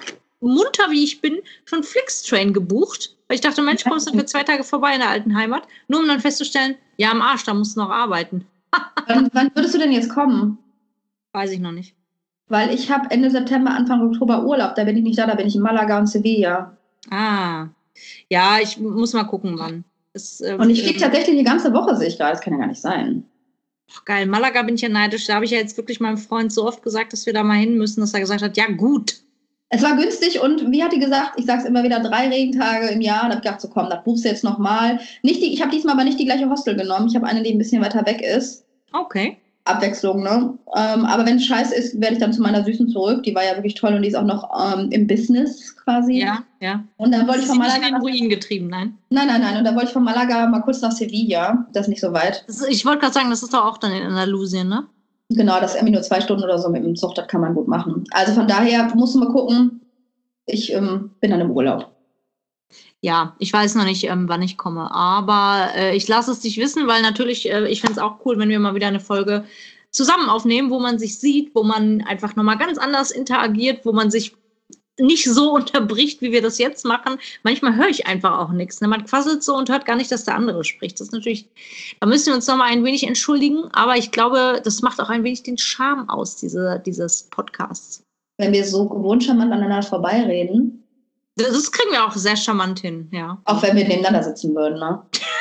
munter wie ich bin, schon Flixtrain gebucht. Weil ich dachte, Mensch, kommst du für 2 Tage vorbei in der alten Heimat? Nur um dann festzustellen, ja, am Arsch, da musst du noch arbeiten. Wann würdest du denn jetzt kommen? Weiß ich noch nicht. Weil ich habe Ende September, Anfang Oktober Urlaub. Da bin ich nicht da bin ich in Malaga und Sevilla. Ah, ja, ich muss mal gucken, wann. Und ich fliege tatsächlich die ganze Woche, sehe ich gerade. Das kann ja gar nicht sein. Geil, Malaga bin ich ja neidisch. Da habe ich ja jetzt wirklich meinem Freund so oft gesagt, dass wir da mal hin müssen, dass er gesagt hat, ja gut. Es war günstig und wie hat die gesagt, ich sage es immer wieder, 3 Regentage im Jahr. Da habe ich gedacht, so komm, das buchst du jetzt nochmal. Ich habe diesmal aber nicht die gleiche Hostel genommen. Ich habe eine, die ein bisschen weiter weg ist. Okay. Abwechslung, ne? Aber wenn es scheiße ist, werde ich dann zu meiner Süßen zurück. Die war ja wirklich toll und die ist auch noch im Business quasi. Ja, ja. Und dann wollte ich von Malaga... nicht in den Ruin getrieben, nein? Nein. Und dann wollte ich von Malaga mal kurz nach Sevilla. Das ist nicht so weit. Ich wollte gerade sagen, das ist doch auch dann in Andalusien, ne? Genau, das ist irgendwie nur 2 Stunden oder so mit dem Zug. Das kann man gut machen. Also von daher musst du mal gucken. Ich bin dann im Urlaub. Ja, ich weiß noch nicht, wann ich komme, aber ich lasse es dich wissen, weil natürlich, ich fände es auch cool, wenn wir mal wieder eine Folge zusammen aufnehmen, wo man sich sieht, wo man einfach nochmal ganz anders interagiert, wo man sich nicht so unterbricht, wie wir das jetzt machen. Manchmal höre ich einfach auch nichts. Ne? Man quasselt so und hört gar nicht, dass der andere spricht. Das ist natürlich, da müssen wir uns nochmal ein wenig entschuldigen, aber ich glaube, das macht auch ein wenig den Charme aus, dieses Podcasts. Wenn wir so gewohnt charmant aneinander vorbeireden. Das kriegen wir auch sehr charmant hin, ja. Auch wenn wir nebeneinander sitzen würden, ne?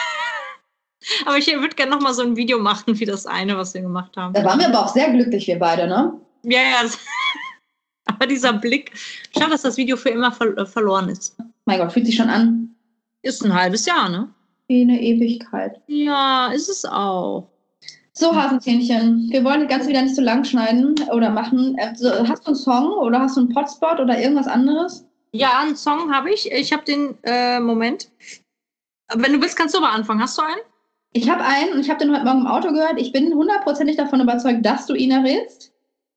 Aber ich würde gerne noch mal so ein Video machen, wie das eine, was wir gemacht haben. Da waren wir aber auch sehr glücklich, wir beide, ne? Ja. Aber dieser Blick, schade, dass das Video für immer verloren ist. Mein Gott, fühlt sich schon an. Ist ein halbes Jahr, ne? Wie eine Ewigkeit. Ja, ist es auch. So, Hasenzähnchen, wir wollen das Ganze wieder nicht so lang schneiden oder machen. Hast du einen Song oder hast du einen Potspot oder irgendwas anderes? Ja, einen Song habe ich. Ich habe den, Moment. Wenn du willst, kannst du aber anfangen. Hast du einen? Ich habe einen und ich habe den heute Morgen im Auto gehört. Ich bin 100%ig davon überzeugt, dass du ihn errätst.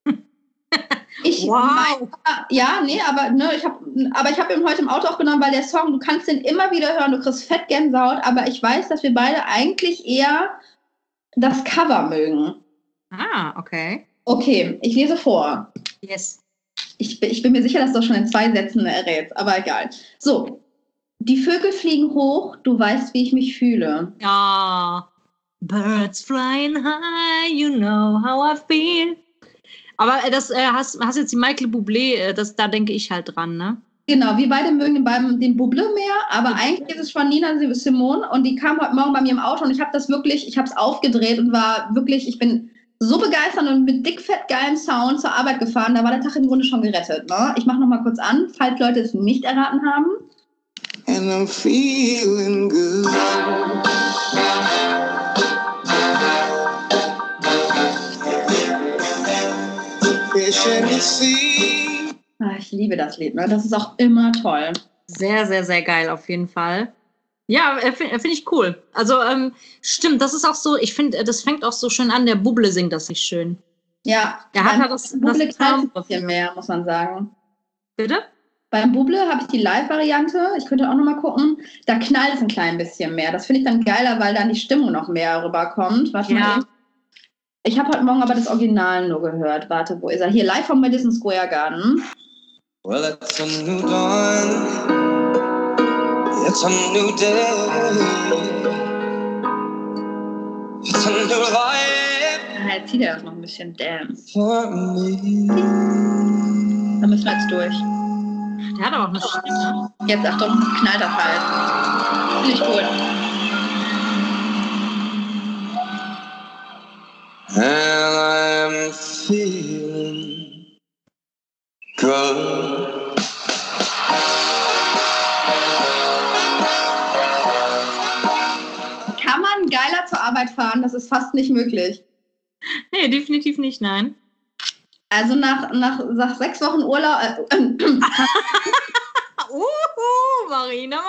Wow. Ich habe ihn heute im Auto auch genommen, weil der Song, du kannst den immer wieder hören, du kriegst fett Gänsehaut, aber ich weiß, dass wir beide eigentlich eher das Cover mögen. Ah, okay. Okay, ich lese vor. Yes. Ich bin mir sicher, dass du das schon in 2 Sätzen errätst, aber egal. So, die Vögel fliegen hoch, du weißt, wie ich mich fühle. Ja, birds flying high, you know how I feel. Aber das hast jetzt die Michael Bublé, da denke ich halt dran, ne? Genau, wir beide mögen den Bublé mehr, aber eigentlich ist es von Nina Simone und die kam heute Morgen bei mir im Auto und ich habe es aufgedreht und war wirklich, ich bin so begeistert und mit dickfett geilem Sound zur Arbeit gefahren, da war der Tag im Grunde schon gerettet. Ne? Ich mache noch mal kurz an, falls Leute es nicht erraten haben. And I'm feeling good. Ich liebe das Lied, ne? Das ist auch immer toll. Sehr, sehr, sehr geil auf jeden Fall. Ja, finde ich cool. Also stimmt, das ist auch so, ich finde, das fängt auch so schön an, der Bublé singt das nicht schön. Ja, der hat halt das Bublé knallt ein bisschen mehr, muss man sagen. Bitte? Beim Bublé habe ich die Live-Variante, ich könnte auch noch mal gucken, da knallt es ein klein bisschen mehr. Das finde ich dann geiler, weil dann die Stimmung noch mehr rüberkommt. Warte mal. Ich habe heute Morgen aber das Original nur gehört. Warte, wo ist er? Hier, live vom Madison Square Garden. Well, it's a new dawn. It's a new day. It's a new life. Jetzt zieht er das noch ein bisschen. Damn. For me. Da müssen wir jetzt durch. Der hat aber auch eine Stimme. Jetzt, Achtung, knallt das halt. Finde ich cool. And I'm feeling good. Kann man geiler zur Arbeit fahren? Das ist fast nicht möglich. Nee, definitiv nicht, nein. Also nach 6 Wochen Urlaub... Marina.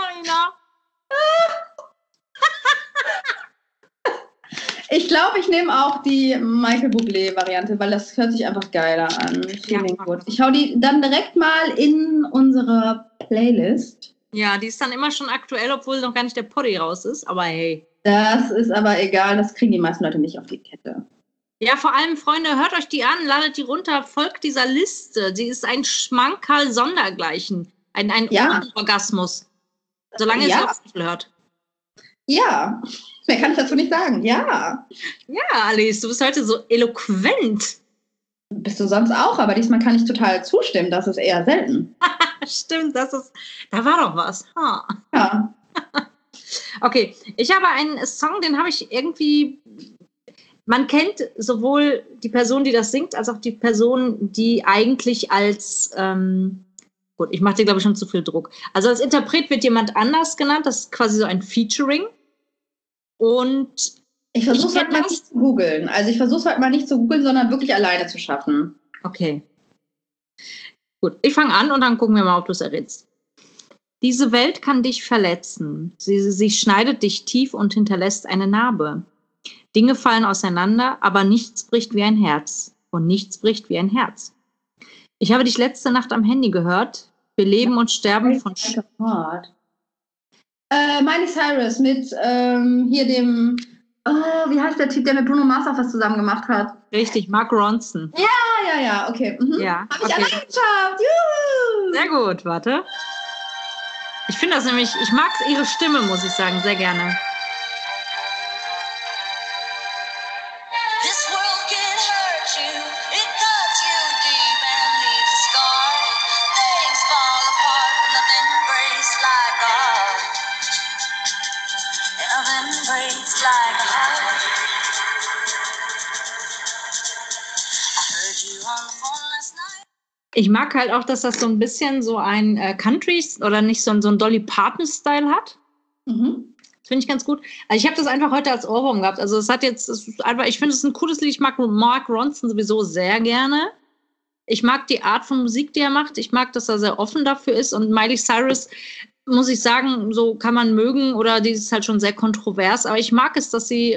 Ich glaube, ich nehme auch die Michael Bublé-Variante, weil das hört sich einfach geiler an. Feeling good. Ich hau die dann direkt mal in unsere Playlist. Ja, die ist dann immer schon aktuell, obwohl noch gar nicht der Poddy raus ist, aber hey. Das ist aber egal, das kriegen die meisten Leute nicht auf die Kette. Ja, vor allem, Freunde, hört euch die an, ladet die runter, folgt dieser Liste. Sie ist ein Schmankerl sondergleichen. Ein Ohrenorgasmus. Solange ihr sie auf Stiefel hört. Ja, mehr kann ich dazu nicht sagen. Ja. Ja, Alice, du bist heute so eloquent. Bist du sonst auch, aber diesmal kann ich total zustimmen. Das ist eher selten. Stimmt, da war doch was. Ja. Okay, ich habe einen Song, den habe ich irgendwie... Man kennt sowohl die Person, die das singt, als auch die Person, die eigentlich als, gut, ich mache dir, glaube ich, schon zu viel Druck. Also als Interpret wird jemand anders genannt, das ist quasi so ein Featuring. Und ich versuche es halt mal nicht zu googeln. Also ich versuche es halt mal nicht zu googeln, sondern wirklich alleine zu schaffen. Okay. Gut, ich fange an und dann gucken wir mal, ob du es errätst. Diese Welt kann dich verletzen. Sie schneidet dich tief und hinterlässt eine Narbe. Dinge fallen auseinander, aber nichts bricht wie ein Herz. Und nichts bricht wie ein Herz. Ich habe dich letzte Nacht am Handy gehört. Wir leben und sterben von... Miley Cyrus mit hier dem... wie heißt der Typ, der mit Bruno Mars auch was zusammen gemacht hat? Richtig, Mark Ronson. Ja, okay. Ja, habe ich allein geschafft. Juhu! Sehr gut, warte. Ich finde das nämlich, ich mag ihre Stimme, muss ich sagen, sehr gerne. Ich mag halt auch, dass das so ein bisschen so ein Country oder nicht so ein Dolly Parton-Style hat. Mhm. Das finde ich ganz gut. Also ich habe das einfach heute als Ohrwurm gehabt. Also es ist einfach, ich finde es ein cooles Lied. Ich mag Mark Ronson sowieso sehr gerne. Ich mag die Art von Musik, die er macht. Ich mag, dass er sehr offen dafür ist. Und Miley Cyrus, muss ich sagen, so kann man mögen oder die ist halt schon sehr kontrovers. Aber ich mag es, dass sie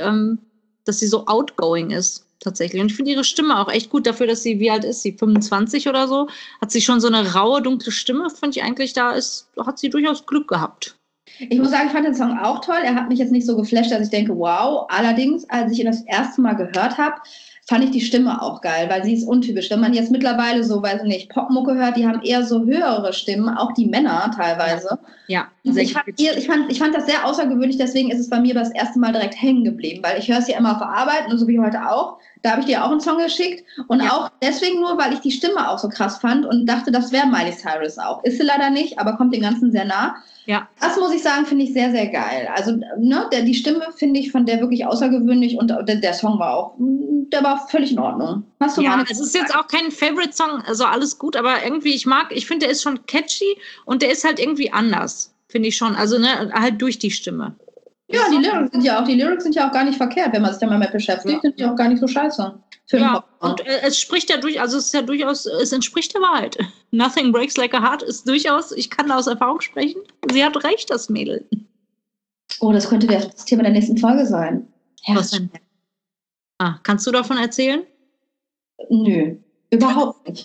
so outgoing ist. Tatsächlich. Und ich finde ihre Stimme auch echt gut dafür, dass sie, wie alt ist sie, 25 oder so, hat sie schon so eine raue, dunkle Stimme, finde ich eigentlich, hat sie durchaus Glück gehabt. Ich muss sagen, ich fand den Song auch toll. Er hat mich jetzt nicht so geflasht, dass ich denke, wow. Allerdings, als ich ihn das erste Mal gehört habe, fand ich die Stimme auch geil, weil sie ist untypisch. Wenn man jetzt mittlerweile so, weiß nicht, Popmucke hört, die haben eher so höhere Stimmen, auch die Männer teilweise. Ja. Ich fand das sehr außergewöhnlich, deswegen ist es bei mir das erste Mal direkt hängen geblieben, weil ich höre es ja immer auf der Arbeit und so wie heute auch. Da habe ich dir auch einen Song geschickt und auch deswegen nur, weil ich die Stimme auch so krass fand und dachte, das wäre Miley Cyrus auch. Ist sie leider nicht, aber kommt dem Ganzen sehr nah. Ja. Das muss ich sagen, finde ich sehr, sehr geil. Also die Stimme finde ich von der wirklich außergewöhnlich und der Song der war völlig in Ordnung. Hast du es ist jetzt auch kein Favorite-Song, also alles gut, aber irgendwie, ich finde, der ist schon catchy und der ist halt irgendwie anders, finde ich schon. Also halt durch die Stimme. Ja, die Lyrics sind ja auch gar nicht verkehrt, wenn man sich da mal mit beschäftigt, sind die auch gar nicht so scheiße. Und es spricht ja es entspricht der Wahrheit. Nothing breaks like a heart ist durchaus, ich kann da aus Erfahrung sprechen, sie hat recht, das Mädel. Oh, das könnte das Thema der nächsten Folge sein. Was denn? Kannst du davon erzählen? Nö, überhaupt nicht.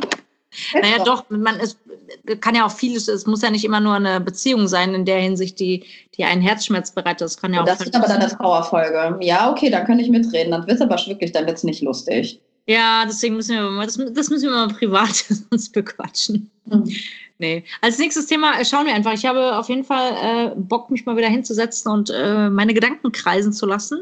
Naja, doch, es kann ja auch vieles, es muss ja nicht immer nur eine Beziehung sein, in der Hinsicht, die einen Herzschmerz bereitet. Das kann ja auch. Das ist aber dann eine Trauerfolge. Ja, okay, da kann ich mitreden. Dann wird es aber wirklich, dann wird es nicht lustig. Ja, deswegen müssen wir mal privat sonst bequatschen. Nee. Als nächstes Thema schauen wir einfach. Ich habe auf jeden Fall Bock, mich mal wieder hinzusetzen und meine Gedanken kreisen zu lassen.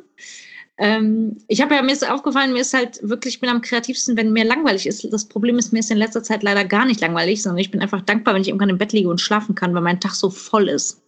Mir ist aufgefallen, mir ist halt wirklich, ich bin am kreativsten, wenn mir langweilig ist. Das Problem ist, mir ist in letzter Zeit leider gar nicht langweilig, sondern ich bin einfach dankbar, wenn ich irgendwann im Bett liege und schlafen kann, weil mein Tag so voll ist.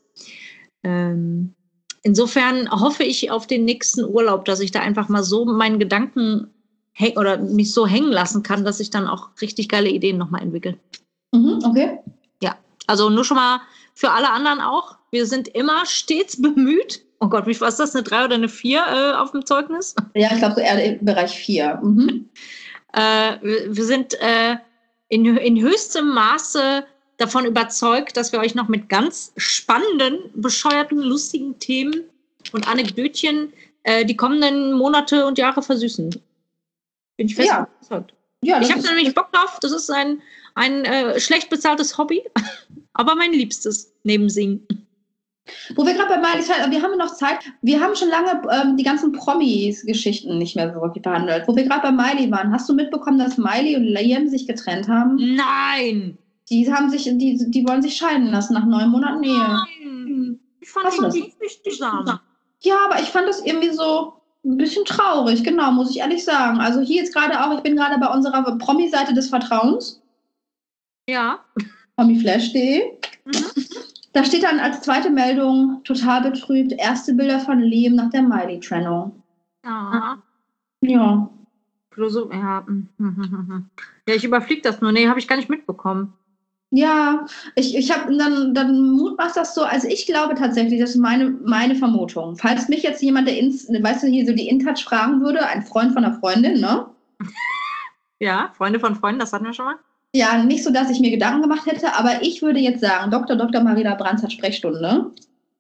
Insofern hoffe ich auf den nächsten Urlaub, dass ich da einfach mal so meinen Gedanken oder mich so hängen lassen kann, dass ich dann auch richtig geile Ideen nochmal entwickle. Okay. Ja, also nur schon mal für alle anderen auch. Wir sind immer stets bemüht. Oh Gott, wie war das? Eine 3 oder eine 4 auf dem Zeugnis? Ja, ich glaube so eher im Bereich 4. Wir sind in höchstem Maße davon überzeugt, dass wir euch noch mit ganz spannenden, bescheuerten, lustigen Themen und Anekdötchen die kommenden Monate und Jahre versüßen. Bin ich fest überzeugt. Ja, ich habe da nämlich Bock drauf. Das ist ein schlecht bezahltes Hobby, aber mein Liebstes neben Singen. Wo wir gerade bei Miley Cyrus, wir haben noch Zeit, wir haben schon lange die ganzen Promis-Geschichten nicht mehr so wirklich behandelt. Wo wir gerade bei Miley waren, hast du mitbekommen, dass Miley und Liam sich getrennt haben? Nein! Die wollen sich scheiden lassen nach 9 Monaten Ehe. Nein! Ich fand die nicht zusammen. Ja, aber ich fand das irgendwie so ein bisschen traurig, genau, muss ich ehrlich sagen. Also hier jetzt gerade auch, ich bin gerade bei unserer Promi-Seite des Vertrauens. Ja. Promiflash.de. Da steht dann als zweite Meldung, total betrübt, erste Bilder von Liam nach der Miley-Trennung. Ja. Ja. Ja, ich überfliege das nur. Nee, habe ich gar nicht mitbekommen. Ja, ich habe dann mutmaßt das so, also ich glaube tatsächlich, das ist meine Vermutung. Falls mich jetzt jemand, weißt du, hier so die InTouch fragen würde, ein Freund von einer Freundin, ne? Ja, Freunde von Freunden, das hatten wir schon mal. Ja, nicht so, dass ich mir Gedanken gemacht hätte, aber ich würde jetzt sagen, Dr. Marina Brands hat Sprechstunde.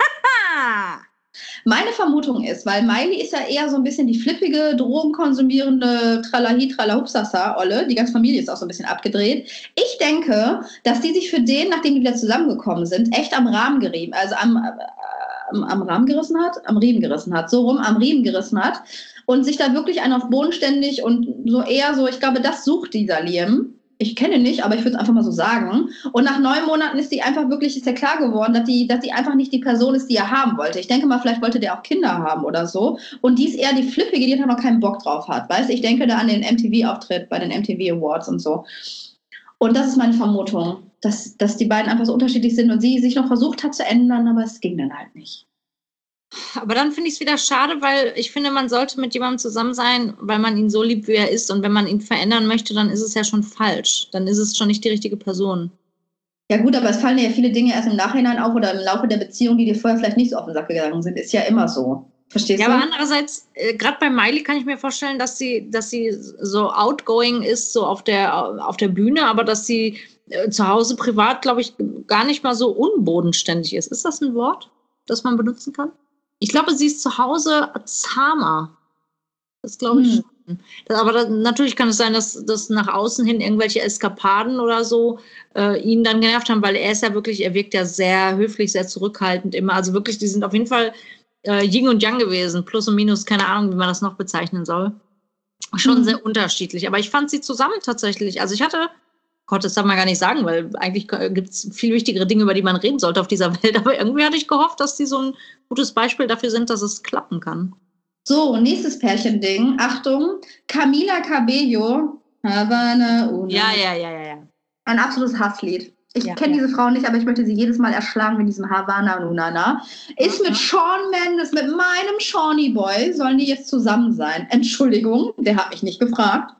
Meine Vermutung ist, weil Miley ist ja eher so ein bisschen die flippige, drogenkonsumierende Tralahupsasa-Olle, die ganze Familie ist auch so ein bisschen abgedreht. Ich denke, dass die sich für den, nachdem die wieder zusammengekommen sind, echt am Riemen gerissen hat und sich da wirklich einen auf bodenständig und so eher so, ich glaube, das sucht dieser Liam. Ich kenne ihn nicht, aber ich würde es einfach mal so sagen. Und nach 9 Monaten ist ja klar geworden, dass die einfach nicht die Person ist, die er haben wollte. Ich denke mal, vielleicht wollte der auch Kinder haben oder so. Und die ist eher die Flippige, die da noch keinen Bock drauf hat. Weißt du, ich denke da an den MTV-Auftritt bei den MTV Awards und so. Und das ist meine Vermutung, dass die beiden einfach so unterschiedlich sind und sie sich noch versucht hat zu ändern, aber es ging dann halt nicht. Aber dann finde ich es wieder schade, weil ich finde, man sollte mit jemandem zusammen sein, weil man ihn so liebt, wie er ist. Und wenn man ihn verändern möchte, dann ist es ja schon falsch. Dann ist es schon nicht die richtige Person. Ja gut, aber es fallen ja viele Dinge erst im Nachhinein auf oder im Laufe der Beziehung, die dir vorher vielleicht nicht so auf den Sack gegangen sind. Ist ja immer so. Verstehst du? Ja, aber andererseits, gerade bei Miley kann ich mir vorstellen, dass sie so outgoing ist, so auf der Bühne, aber dass sie zu Hause privat, glaube ich, gar nicht mal so unbodenständig ist. Ist das ein Wort, das man benutzen kann? Ich glaube, sie ist zu Hause zahmer. Das glaube ich schon. Aber natürlich kann es sein, dass nach außen hin irgendwelche Eskapaden oder so ihn dann genervt haben, weil er wirkt ja sehr höflich, sehr zurückhaltend immer. Also wirklich, die sind auf jeden Fall Yin und Yang gewesen. Plus und Minus, keine Ahnung, wie man das noch bezeichnen soll. Schon sehr unterschiedlich. Aber ich fand sie zusammen tatsächlich. Also ich hatte... Gott, das darf man gar nicht sagen, weil eigentlich gibt es viel wichtigere Dinge, über die man reden sollte auf dieser Welt. Aber irgendwie hatte ich gehofft, dass die so ein gutes Beispiel dafür sind, dass es klappen kann. So, nächstes Pärchending. Achtung, Camila Cabello, Havana Una. Ja. Ein absolutes Hasslied. Ich kenne diese Frau nicht, aber ich möchte sie jedes Mal erschlagen mit diesem Havana Una. Ist mit Shawn Mendes, mit meinem Shawnee Boy, sollen die jetzt zusammen sein? Entschuldigung, der hat mich nicht gefragt.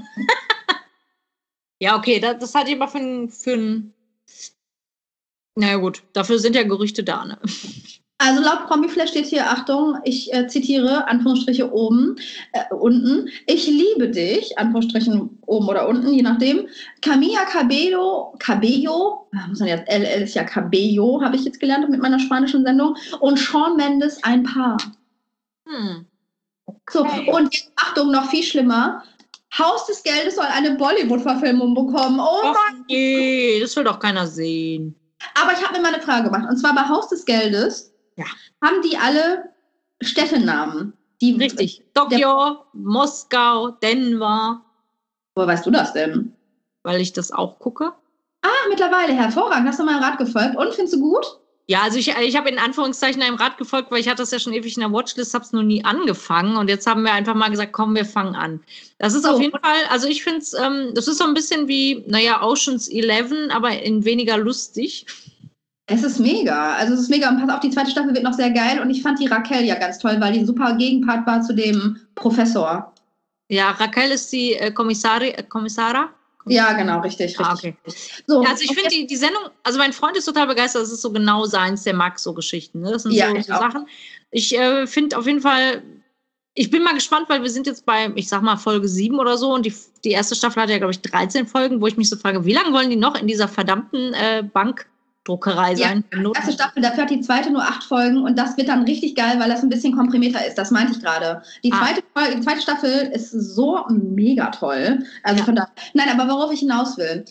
Ja, okay, das halte ich immer für ein... Naja gut, dafür sind ja Gerüchte da, ne? Also laut Promiflash steht hier, Achtung, ich zitiere, Anführungsstriche unten, ich liebe dich, Anführungsstrichen oben oder unten, je nachdem. Camila Cabello, muss man jetzt, LL ist ja Cabello, habe ich jetzt gelernt mit meiner spanischen Sendung, und Shawn Mendes ein Paar. Okay. So, und jetzt, Achtung, noch viel schlimmer, Haus des Geldes soll eine Bollywood-Verfilmung bekommen. Oh Mann! Nee, das will doch keiner sehen. Aber ich habe mir mal eine Frage gemacht. Und zwar bei Haus des Geldes haben die alle Städtenamen. Richtig. Tokio, Moskau, Denver. Woher weißt du das denn? Weil ich das auch gucke. Mittlerweile. Hervorragend. Hast du meinem Rat gefolgt? Und, findest du gut? Ja, also ich habe in Anführungszeichen einem Rat gefolgt, weil ich hatte das ja schon ewig in der Watchlist, habe es noch nie angefangen und jetzt haben wir einfach mal gesagt, komm, wir fangen an. Das ist auf jeden Fall, also ich finde es, das ist so ein bisschen wie, Ocean's 11, aber in weniger lustig. Es ist mega, und pass auf, die zweite Staffel wird noch sehr geil und ich fand die Raquel ja ganz toll, weil die ein super Gegenpart war zu dem Professor. Ja, Raquel ist die Kommissara? Ja, genau, richtig. Okay. So, ja, also ich finde die Sendung, also mein Freund ist total begeistert, das ist so genau seins, der mag so Geschichten. Ne? Das sind so Sachen. Ich finde auf jeden Fall, ich bin mal gespannt, weil wir sind jetzt bei, ich sag mal, Folge 7 oder so und die erste Staffel hat ja, glaube ich, 13 Folgen, wo ich mich so frage, wie lange wollen die noch in dieser verdammten Bankdruckerei sein? Ja, die erste Staffel, dafür hat die zweite nur 8 Folgen und das wird dann richtig geil, weil das ein bisschen komprimierter ist, das meinte ich gerade. Die zweite Staffel ist so mega toll. Also von da. Nein, aber worauf ich hinaus will.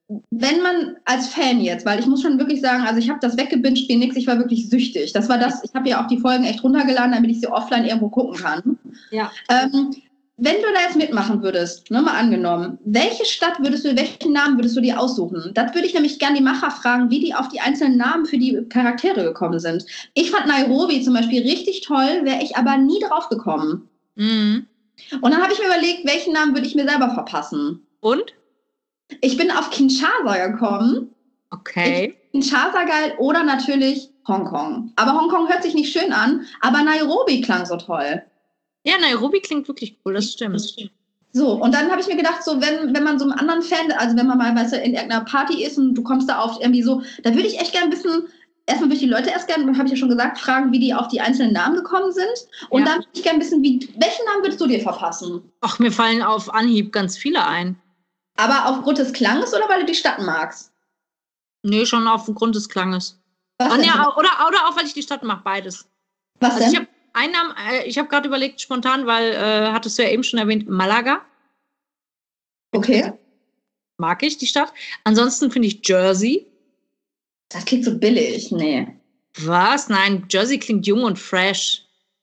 wenn man als Fan jetzt, weil ich muss schon wirklich sagen, also ich habe das weggebinged wie nix, ich war wirklich süchtig. Das war das, ich habe ja auch die Folgen echt runtergeladen, damit ich sie offline irgendwo gucken kann. Ja. Wenn du da jetzt mitmachen würdest, mal angenommen, welchen Namen würdest du dir aussuchen? Das würde ich nämlich gerne die Macher fragen, wie die auf die einzelnen Namen für die Charaktere gekommen sind. Ich fand Nairobi zum Beispiel richtig toll, wäre ich aber nie drauf gekommen. Mhm. Und dann habe ich mir überlegt, welchen Namen würde ich mir selber verpassen? Und? Ich bin auf Kinshasa gekommen. Okay. Kinshasa geil oder natürlich Hongkong. Aber Hongkong hört sich nicht schön an, aber Nairobi klang so toll. Ja, Nairobi klingt wirklich cool, das stimmt. So, und dann habe ich mir gedacht, so wenn man so einen anderen Fan, also wenn man mal, weißt du, in irgendeiner Party ist und du kommst da auf irgendwie so, da würde ich echt gerne wissen, erstmal würde ich die Leute erst gerne, habe ich ja schon gesagt, fragen, wie die auf die einzelnen Namen gekommen sind. Und dann würde ich gerne wissen, welchen Namen würdest du dir verpassen? Ach, mir fallen auf Anhieb ganz viele ein. Aber aufgrund des Klanges oder weil du die Stadt magst? Nee, schon aufgrund des Klanges. Was denn? Ja, oder auch, weil ich die Stadt mag, beides. Was Also denn? ich habe einen Namen, ich habe gerade überlegt spontan, weil, hattest du ja eben schon erwähnt, Malaga. Okay. Mag ich die Stadt. Ansonsten finde ich Jersey. Das klingt so billig, nee. Was? Nein, Jersey klingt jung und fresh.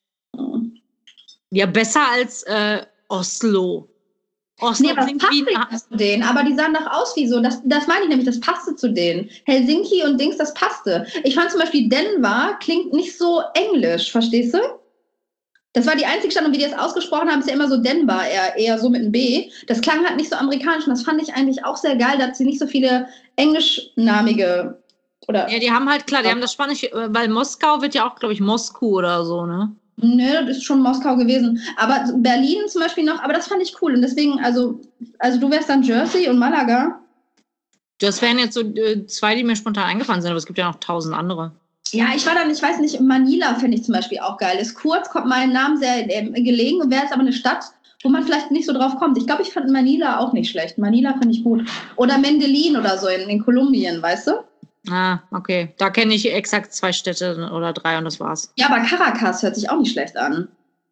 Ja, besser als Oslo. Oslo Nee, aber klingt das wie passte zu denen, aber die sahen doch aus wie so, das meine ich nämlich, das passte zu denen. Helsinki und Dings, das passte. Ich fand zum Beispiel Denver klingt nicht so englisch, verstehst du? Das war die einzige Stadt, und wie die es ausgesprochen haben, ist ja immer so Denver, eher so mit einem B. Das klang halt nicht so amerikanisch und das fand ich eigentlich auch sehr geil, dass sie nicht so viele englischnamige oder... Ja, die haben halt, klar, die haben das Spanische, weil Moskau wird ja auch, glaube ich, Moskou oder so, ne? Nö, das ist schon Moskau gewesen. Aber Berlin zum Beispiel noch, aber das fand ich cool. Und deswegen, also du wärst dann Jersey und Malaga. Das wären jetzt so zwei, die mir spontan eingefallen sind, aber es gibt ja noch 1000 andere. Ja, ich weiß nicht, Manila finde ich zum Beispiel auch geil. Ist kurz, kommt meinem Namen sehr gelegen und wäre jetzt aber eine Stadt, wo man vielleicht nicht so drauf kommt. Ich glaube, ich fand Manila auch nicht schlecht. Manila finde ich gut. Oder Medellin oder so in Kolumbien, weißt du? Ah, okay. Da kenne ich exakt 2 Städte oder 3 und das war's. Ja, aber Caracas hört sich auch nicht schlecht an.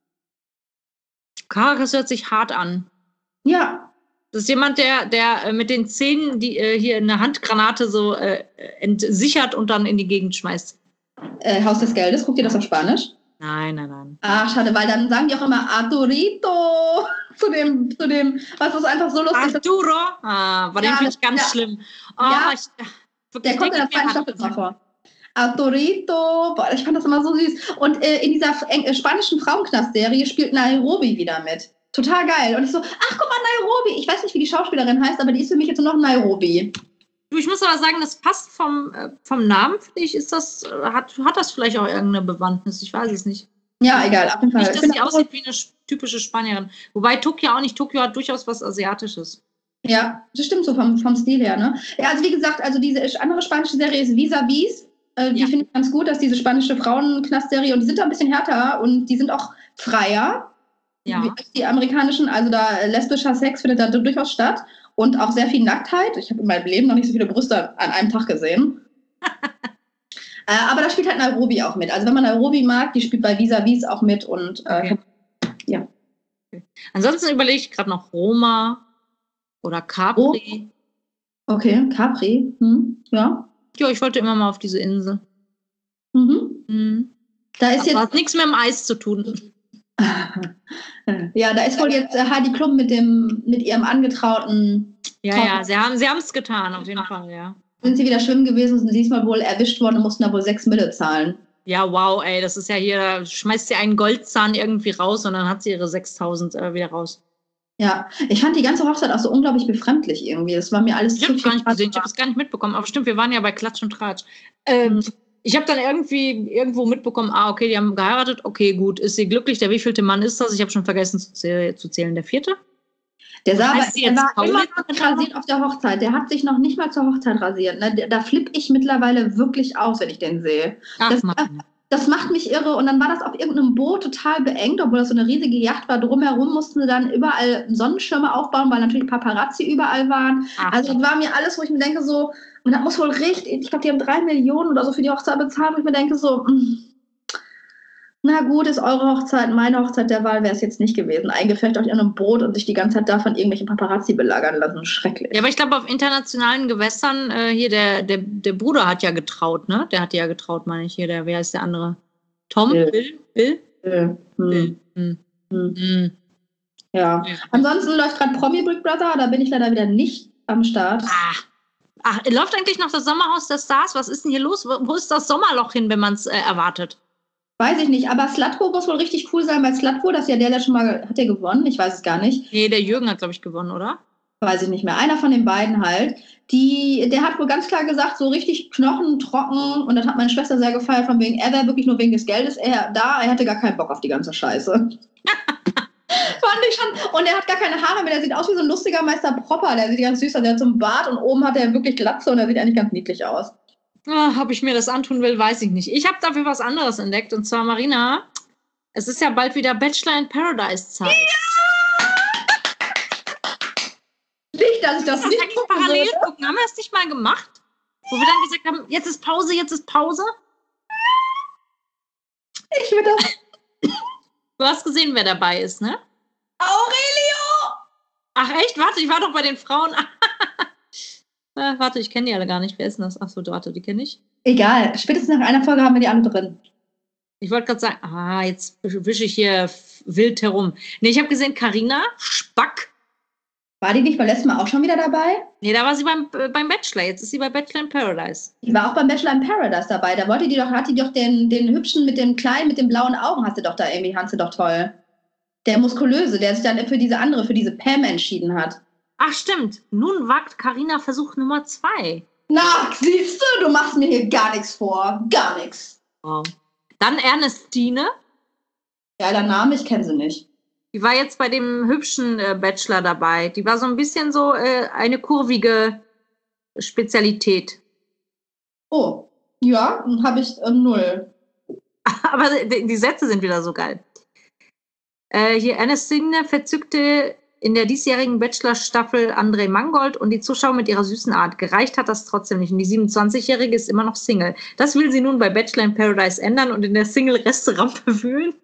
Caracas hört sich hart an. Ja. Das ist jemand, der mit den Zähnen die hier eine Handgranate so entsichert und dann in die Gegend schmeißt. Haus des Geldes, guckt ihr das auf Spanisch? Nein. Ach, schade, weil dann sagen die auch immer Arturito zu dem, was ist einfach so lustig. Arturo? Den finde ich ganz schlimm. Der kommt in der zweiten Staffel mal vor. Arturito, boah, ich fand das immer so süß. Und in dieser spanischen Frauenknast-Serie spielt Nairobi wieder mit. Total geil. Und ich so, ach, guck mal, Nairobi. Ich weiß nicht, wie die Schauspielerin heißt, aber die ist für mich jetzt nur noch Nairobi. Du, ich muss aber sagen, das passt vom Namen, finde ich, hat das vielleicht auch irgendeine Bewandtnis. Ich weiß es nicht. Ja, egal, auf jeden Fall. Nicht, dass sie aussieht wie eine typische Spanierin. Wobei Tokio auch nicht. Tokio hat durchaus was Asiatisches. Ja, das stimmt so vom Stil her, ne? Ja, also wie gesagt, also diese andere spanische Serie ist Vis-a-Vis. Die finde ich ganz gut, dass diese spanische Frauenknast-Serie, und die sind da ein bisschen härter und die sind auch freier als die amerikanischen. Also da lesbischer Sex findet da durchaus statt und auch sehr viel Nacktheit. Ich habe in meinem Leben noch nicht so viele Brüste an einem Tag gesehen. Aber da spielt halt Nairobi auch mit. Also wenn man Nairobi mag, die spielt bei Vis-a-Vis auch mit und ja. Okay. Ansonsten überlege ich gerade noch Roma oder Capri. Okay, Capri. Ja. Ja, ich wollte immer mal auf diese Insel. Da ist jetzt... hat nichts mit dem Eis zu tun. Ja, da ist wohl jetzt Heidi Klum mit ihrem angetrauten... Ja, sie haben es getan, auf jeden Fall, ja. Sind sie wieder schwimmen gewesen und sind diesmal wohl erwischt worden und mussten da wohl 6 Mille zahlen. Ja, wow, ey, das ist ja hier, da schmeißt sie einen Goldzahn irgendwie raus und dann hat sie ihre 6.000 wieder raus. Ja, ich fand die ganze Hochzeit auch so unglaublich befremdlich irgendwie. Das war mir alles zu viel. Ich habe es gar nicht mitbekommen. Aber stimmt, wir waren ja bei Klatsch und Tratsch. Ich habe dann irgendwo mitbekommen, okay, die haben geheiratet. Okay, gut, ist sie glücklich? Der wievielte Mann ist das? Ich habe schon vergessen zu zählen. Der 4.? Der war immer noch rasiert auf der Hochzeit. Der hat sich noch nicht mal zur Hochzeit rasiert. Ne? Da flippe ich mittlerweile wirklich aus, wenn ich den sehe. Das macht mich irre. Und dann war das auf irgendeinem Boot total beengt, obwohl das so eine riesige Yacht war. Drumherum mussten sie dann überall Sonnenschirme aufbauen, weil natürlich Paparazzi überall waren. Also das war mir alles, wo ich mir denke so, und das muss wohl richtig, ich glaube, die haben 3 Millionen oder so für die Hochzeit bezahlt, wo ich mir denke so, Na gut, ist eure Hochzeit, meine Hochzeit der Wahl wäre es jetzt nicht gewesen. Eingefärbt euch an einem Boot und sich die ganze Zeit davon irgendwelche Paparazzi belagern lassen. Schrecklich. Ja, aber ich glaube, auf internationalen Gewässern, hier der Bruder hat ja getraut, ne? Der hat ja getraut, meine ich hier. Wer ist der andere? Tom? Bill? Bill. Ja. Ansonsten läuft gerade Promi Big Brother, da bin ich leider wieder nicht am Start. Ach, läuft eigentlich noch das Sommerhaus der Stars? Was ist denn hier los? Wo ist das Sommerloch hin, wenn man es erwartet? Weiß ich nicht, aber Slatko muss wohl richtig cool sein, weil Slatko, das ist ja der schon mal, hat der gewonnen? Ich weiß es gar nicht. Nee, der Jürgen hat, glaube ich, gewonnen, oder? Weiß ich nicht mehr. Einer von den beiden halt. Der hat wohl ganz klar gesagt, so richtig knochentrocken, und das hat meine Schwester sehr gefeiert, von wegen, er wäre wirklich nur wegen des Geldes er hätte gar keinen Bock auf die ganze Scheiße. Fand ich schon. Und er hat gar keine Haare mehr, der sieht aus wie so ein lustiger Meister Propper, der sieht ganz süß aus, der hat so einen Bart und oben hat er wirklich Glatze und der sieht eigentlich ganz niedlich aus. Ob ich mir das antun will, weiß ich nicht. Ich habe dafür was anderes entdeckt, und zwar, Marina, es ist ja bald wieder Bachelor in Paradise Zeit. Ja! Nicht, dass ich das nicht parallel gucken. Haben wir das nicht mal gemacht? Wo wir dann gesagt haben, jetzt ist Pause. Ich will das. Du hast gesehen, wer dabei ist, ne? Aurelio! Ach echt? Warte, ich war doch bei den Frauen. Warte, ich kenne die alle gar nicht. Wer ist denn das? Achso, warte, die kenne ich. Egal, spätestens nach einer Folge haben wir die alle drin. Ich wollte gerade sagen, jetzt wische ich hier wild herum. Nee, ich habe gesehen, Carina Spack. War die nicht beim letzten Mal auch schon wieder dabei? Nee, da war sie beim Bachelor. Jetzt ist sie bei Bachelor in Paradise. Die war auch beim Bachelor in Paradise dabei. Da hat die doch den Hübschen mit dem Kleinen, mit den blauen Augen, hast du doch toll. Der Muskulöse, der sich dann für diese Pam entschieden hat. Ach, stimmt. Nun wagt Carina Versuch Nummer 2. Na, siehst du machst mir hier gar nichts vor. Gar nichts. Wow. Dann Ernestine. Geiler Name, ich kenne sie nicht. Die war jetzt bei dem hübschen Bachelor dabei. Die war so ein bisschen so eine kurvige Spezialität. Oh, ja, habe ich 0. Aber die Sätze sind wieder so geil. Hier Ernestine verzückte in der diesjährigen Bachelor-Staffel André Mangold und die Zuschauer mit ihrer süßen Art. Gereicht hat das trotzdem nicht. Und die 27-Jährige ist immer noch Single. Das will sie nun bei Bachelor in Paradise ändern und in der Single-Resterampe wühlen.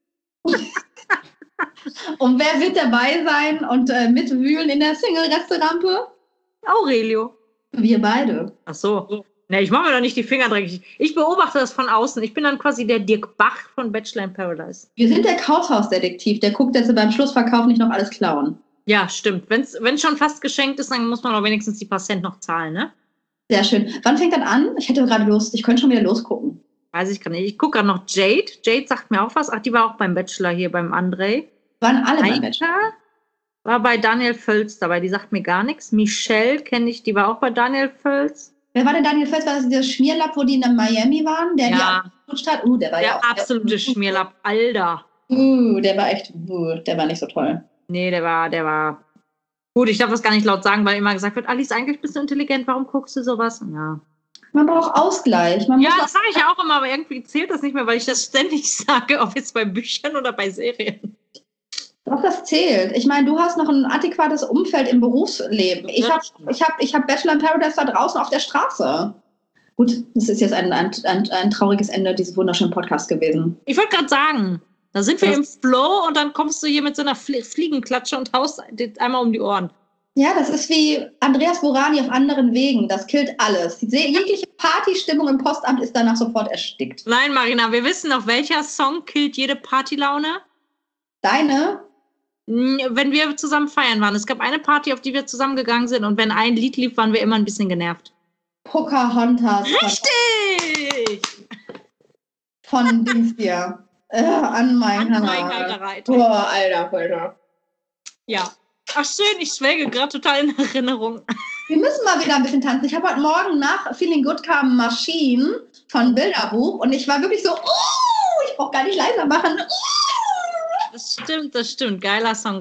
Und wer wird dabei sein und mitwühlen in der Single-Resterampe? Aurelio. Wir beide. Ach so. Ne, ich mache mir doch nicht die Finger dreckig. Ich beobachte das von außen. Ich bin dann quasi der Dirk Bach von Bachelor in Paradise. Wir sind der Kaufhausdetektiv. Der guckt, dass sie beim Schlussverkauf nicht noch alles klauen. Ja, stimmt. Wenn es schon fast geschenkt ist, dann muss man auch wenigstens die paar Cent noch zahlen, ne? Sehr schön. Wann fängt das an? Ich hätte gerade Lust. Ich könnte schon wieder losgucken. Weiß ich gar nicht. Ich gucke gerade noch Jade. Jade sagt mir auch was. Ach, die war auch beim Bachelor hier, beim André. Waren alle beim Bachelor? War bei Daniel Völz dabei. Die sagt mir gar nichts. Michelle kenne ich. Die war auch bei Daniel Völz. Wer war denn Daniel Völz? War das dieser Schmierlapp, wo die in Miami waren? Der die abgerutscht hat? Der war ja auch... Der absolute Schmierlapp. Alter. Der war echt... der war nicht so toll. Nee, der war... Gut, ich darf das gar nicht laut sagen, weil immer gesagt wird, Alice, eigentlich bist du intelligent, warum guckst du sowas? Ja. Man braucht Ausgleich. Das sage ich ja auch immer, aber irgendwie zählt das nicht mehr, weil ich das ständig sage, ob jetzt bei Büchern oder bei Serien. Doch, das zählt. Ich meine, du hast noch ein adäquates Umfeld im Berufsleben. Ich hab Bachelor in Paradise da draußen auf der Straße. Gut, das ist jetzt ein trauriges Ende dieses wunderschönen Podcasts gewesen. Ich wollte gerade sagen, da sind wir im Flow und dann kommst du hier mit so einer Fliegenklatsche und haust einmal um die Ohren. Ja, das ist wie Andreas Borani auf anderen Wegen. Das killt alles. Jegliche Partystimmung im Postamt ist danach sofort erstickt. Nein, Marina, wir wissen noch, welcher Song killt jede Partylaune? Deine? Wenn wir zusammen feiern waren. Es gab eine Party, auf die wir zusammen gegangen sind und wenn ein Lied lief, waren wir immer ein bisschen genervt. Pocahontas. Richtig! Von Dings hier. An mein Heilereit. Boah, Alter. Ja. Ach schön, ich schwelge gerade total in Erinnerung. Wir müssen mal wieder ein bisschen tanzen. Ich habe heute Morgen nach Feeling Good kam Machine von Bilderbuch und ich war wirklich so, ich brauche gar nicht leiser machen. Das stimmt. Geiler Song.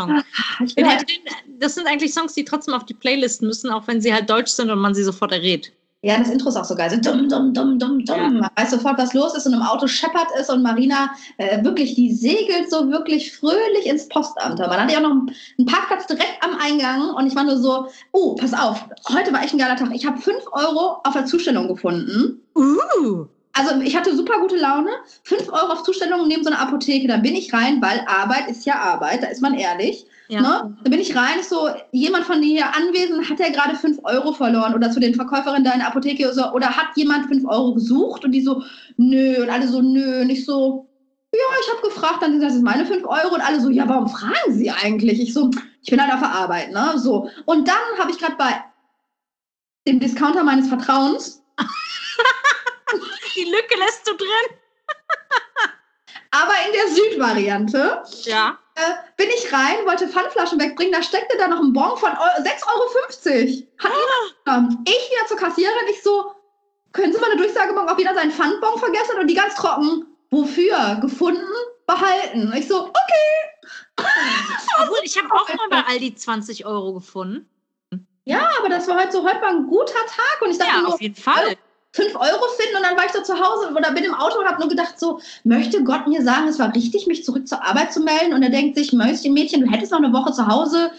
Das sind eigentlich Songs, die trotzdem auf die Playlist müssen, auch wenn sie halt deutsch sind und man sie sofort errät. Ja, das Intro ist auch so geil. So dumm. Ja. Man weiß sofort, was los ist und im Auto scheppert es und Marina wirklich, die segelt so wirklich fröhlich ins Postamt. Man hatte ja noch einen Parkplatz direkt am Eingang und ich war nur so, pass auf, heute war echt ein geiler Tag. Ich habe 5 € auf der Zustellung gefunden. Also ich hatte super gute Laune. 5 Euro auf Zustellung neben so einer Apotheke. Da bin ich rein, weil Arbeit ist ja Arbeit. Da ist man ehrlich. Ja. Ne? Da bin ich rein, so, jemand von hier anwesend, hat ja gerade 5 Euro verloren oder zu den Verkäuferinnen da in der Apotheke so, oder hat jemand 5 Euro gesucht und die so, nö, und alle so, nö, und ich so, ja, ich habe gefragt, dann sind das meine 5 Euro und alle so, ja, warum fragen Sie eigentlich? Ich so, ich bin halt auf der Arbeit, ne, so. Und dann habe ich gerade bei dem Discounter meines Vertrauens die Lücke lässt du drin. aber in der Südvariante Ja. bin ich rein, wollte Pfandflaschen wegbringen, da steckte da noch ein Bon von 6,50 €. Ich wieder zur Kassiererin, ich so, können Sie mal eine Durchsage machen, ob jeder seinen Pfandbon vergessen hat? Und die ganz trocken, wofür? Gefunden, behalten. Ich so, okay. Obwohl, ich habe auch mal bei Aldi 20 Euro gefunden. Ja, aber das war heute war ein guter Tag und ich dachte Ja, nur, auf jeden Fall. 5 Euro finden und dann war ich so zu Hause oder bin im Auto und habe nur gedacht so, möchte Gott mir sagen, es war richtig, mich zurück zur Arbeit zu melden und er denkt sich, Mädchen, du hättest noch eine Woche zu Hause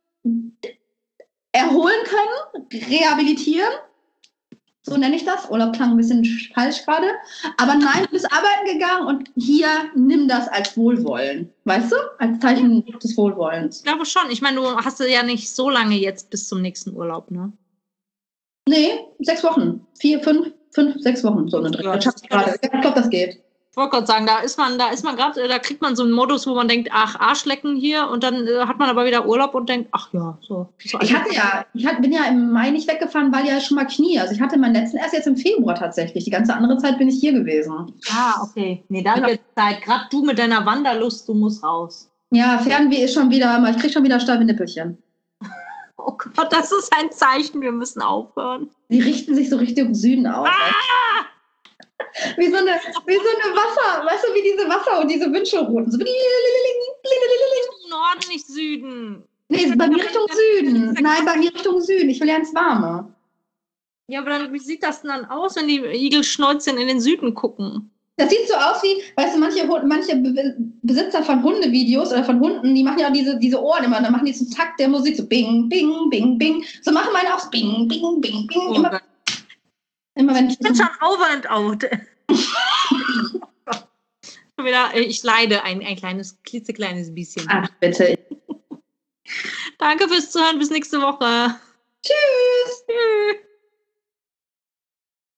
erholen können, rehabilitieren. So nenne ich das. Urlaub klang ein bisschen falsch gerade. Aber nein, du bist arbeiten gegangen und hier, nimm das als Wohlwollen. Weißt du? Als Zeichen des Wohlwollens. Ich glaube schon. Ich meine, du hast ja nicht so lange jetzt bis zum nächsten Urlaub, ne? Nee, 6 Wochen. 4, 5, 6 Wochen. So eine Dreh. Ich glaube, das geht. Ich wollte gerade sagen, da ist man gerade, da kriegt man so einen Modus, wo man denkt, ach, Arschlecken hier und dann hat man aber wieder Urlaub und denkt, ach ja, so. Bin ja im Mai nicht weggefahren, weil ja schon mal Knie. Also ich hatte meinen letzten erst jetzt im Februar tatsächlich. Die ganze andere Zeit bin ich hier gewesen. Ah, okay. Nee, dann wird Zeit. Gerade du mit deiner Wanderlust, du musst raus. Ja, Fernweh ist schon wieder, ich kriege schon wieder steife Nippelchen. Oh Gott, das ist ein Zeichen, wir müssen aufhören. Die richten sich so Richtung Süden aus. Wie so eine Wasser, weißt du, wie diese Wasser und diese Wünschelrouten. So. Norden, nicht Süden. Nee, bei mir Richtung Süden. Nein, bei mir Richtung Süden. Ich will ja ins Warme. Ja, aber dann, wie sieht das denn dann aus, wenn die Igelschnäuzchen in den Süden gucken? Das sieht so aus wie, weißt du, manche Besitzer von Hundevideos oder von Hunden, die machen ja auch diese Ohren immer, dann machen die zum Takt der Musik so bing, bing, bing, bing. So machen meine auch so bing, bing, bing, bing. Oh, immer wenn ich bin schon over and out. Ich leide ein klitzekleines bisschen. Ach, bitte. Danke fürs Zuhören, bis nächste Woche. Tschüss. Tschüss.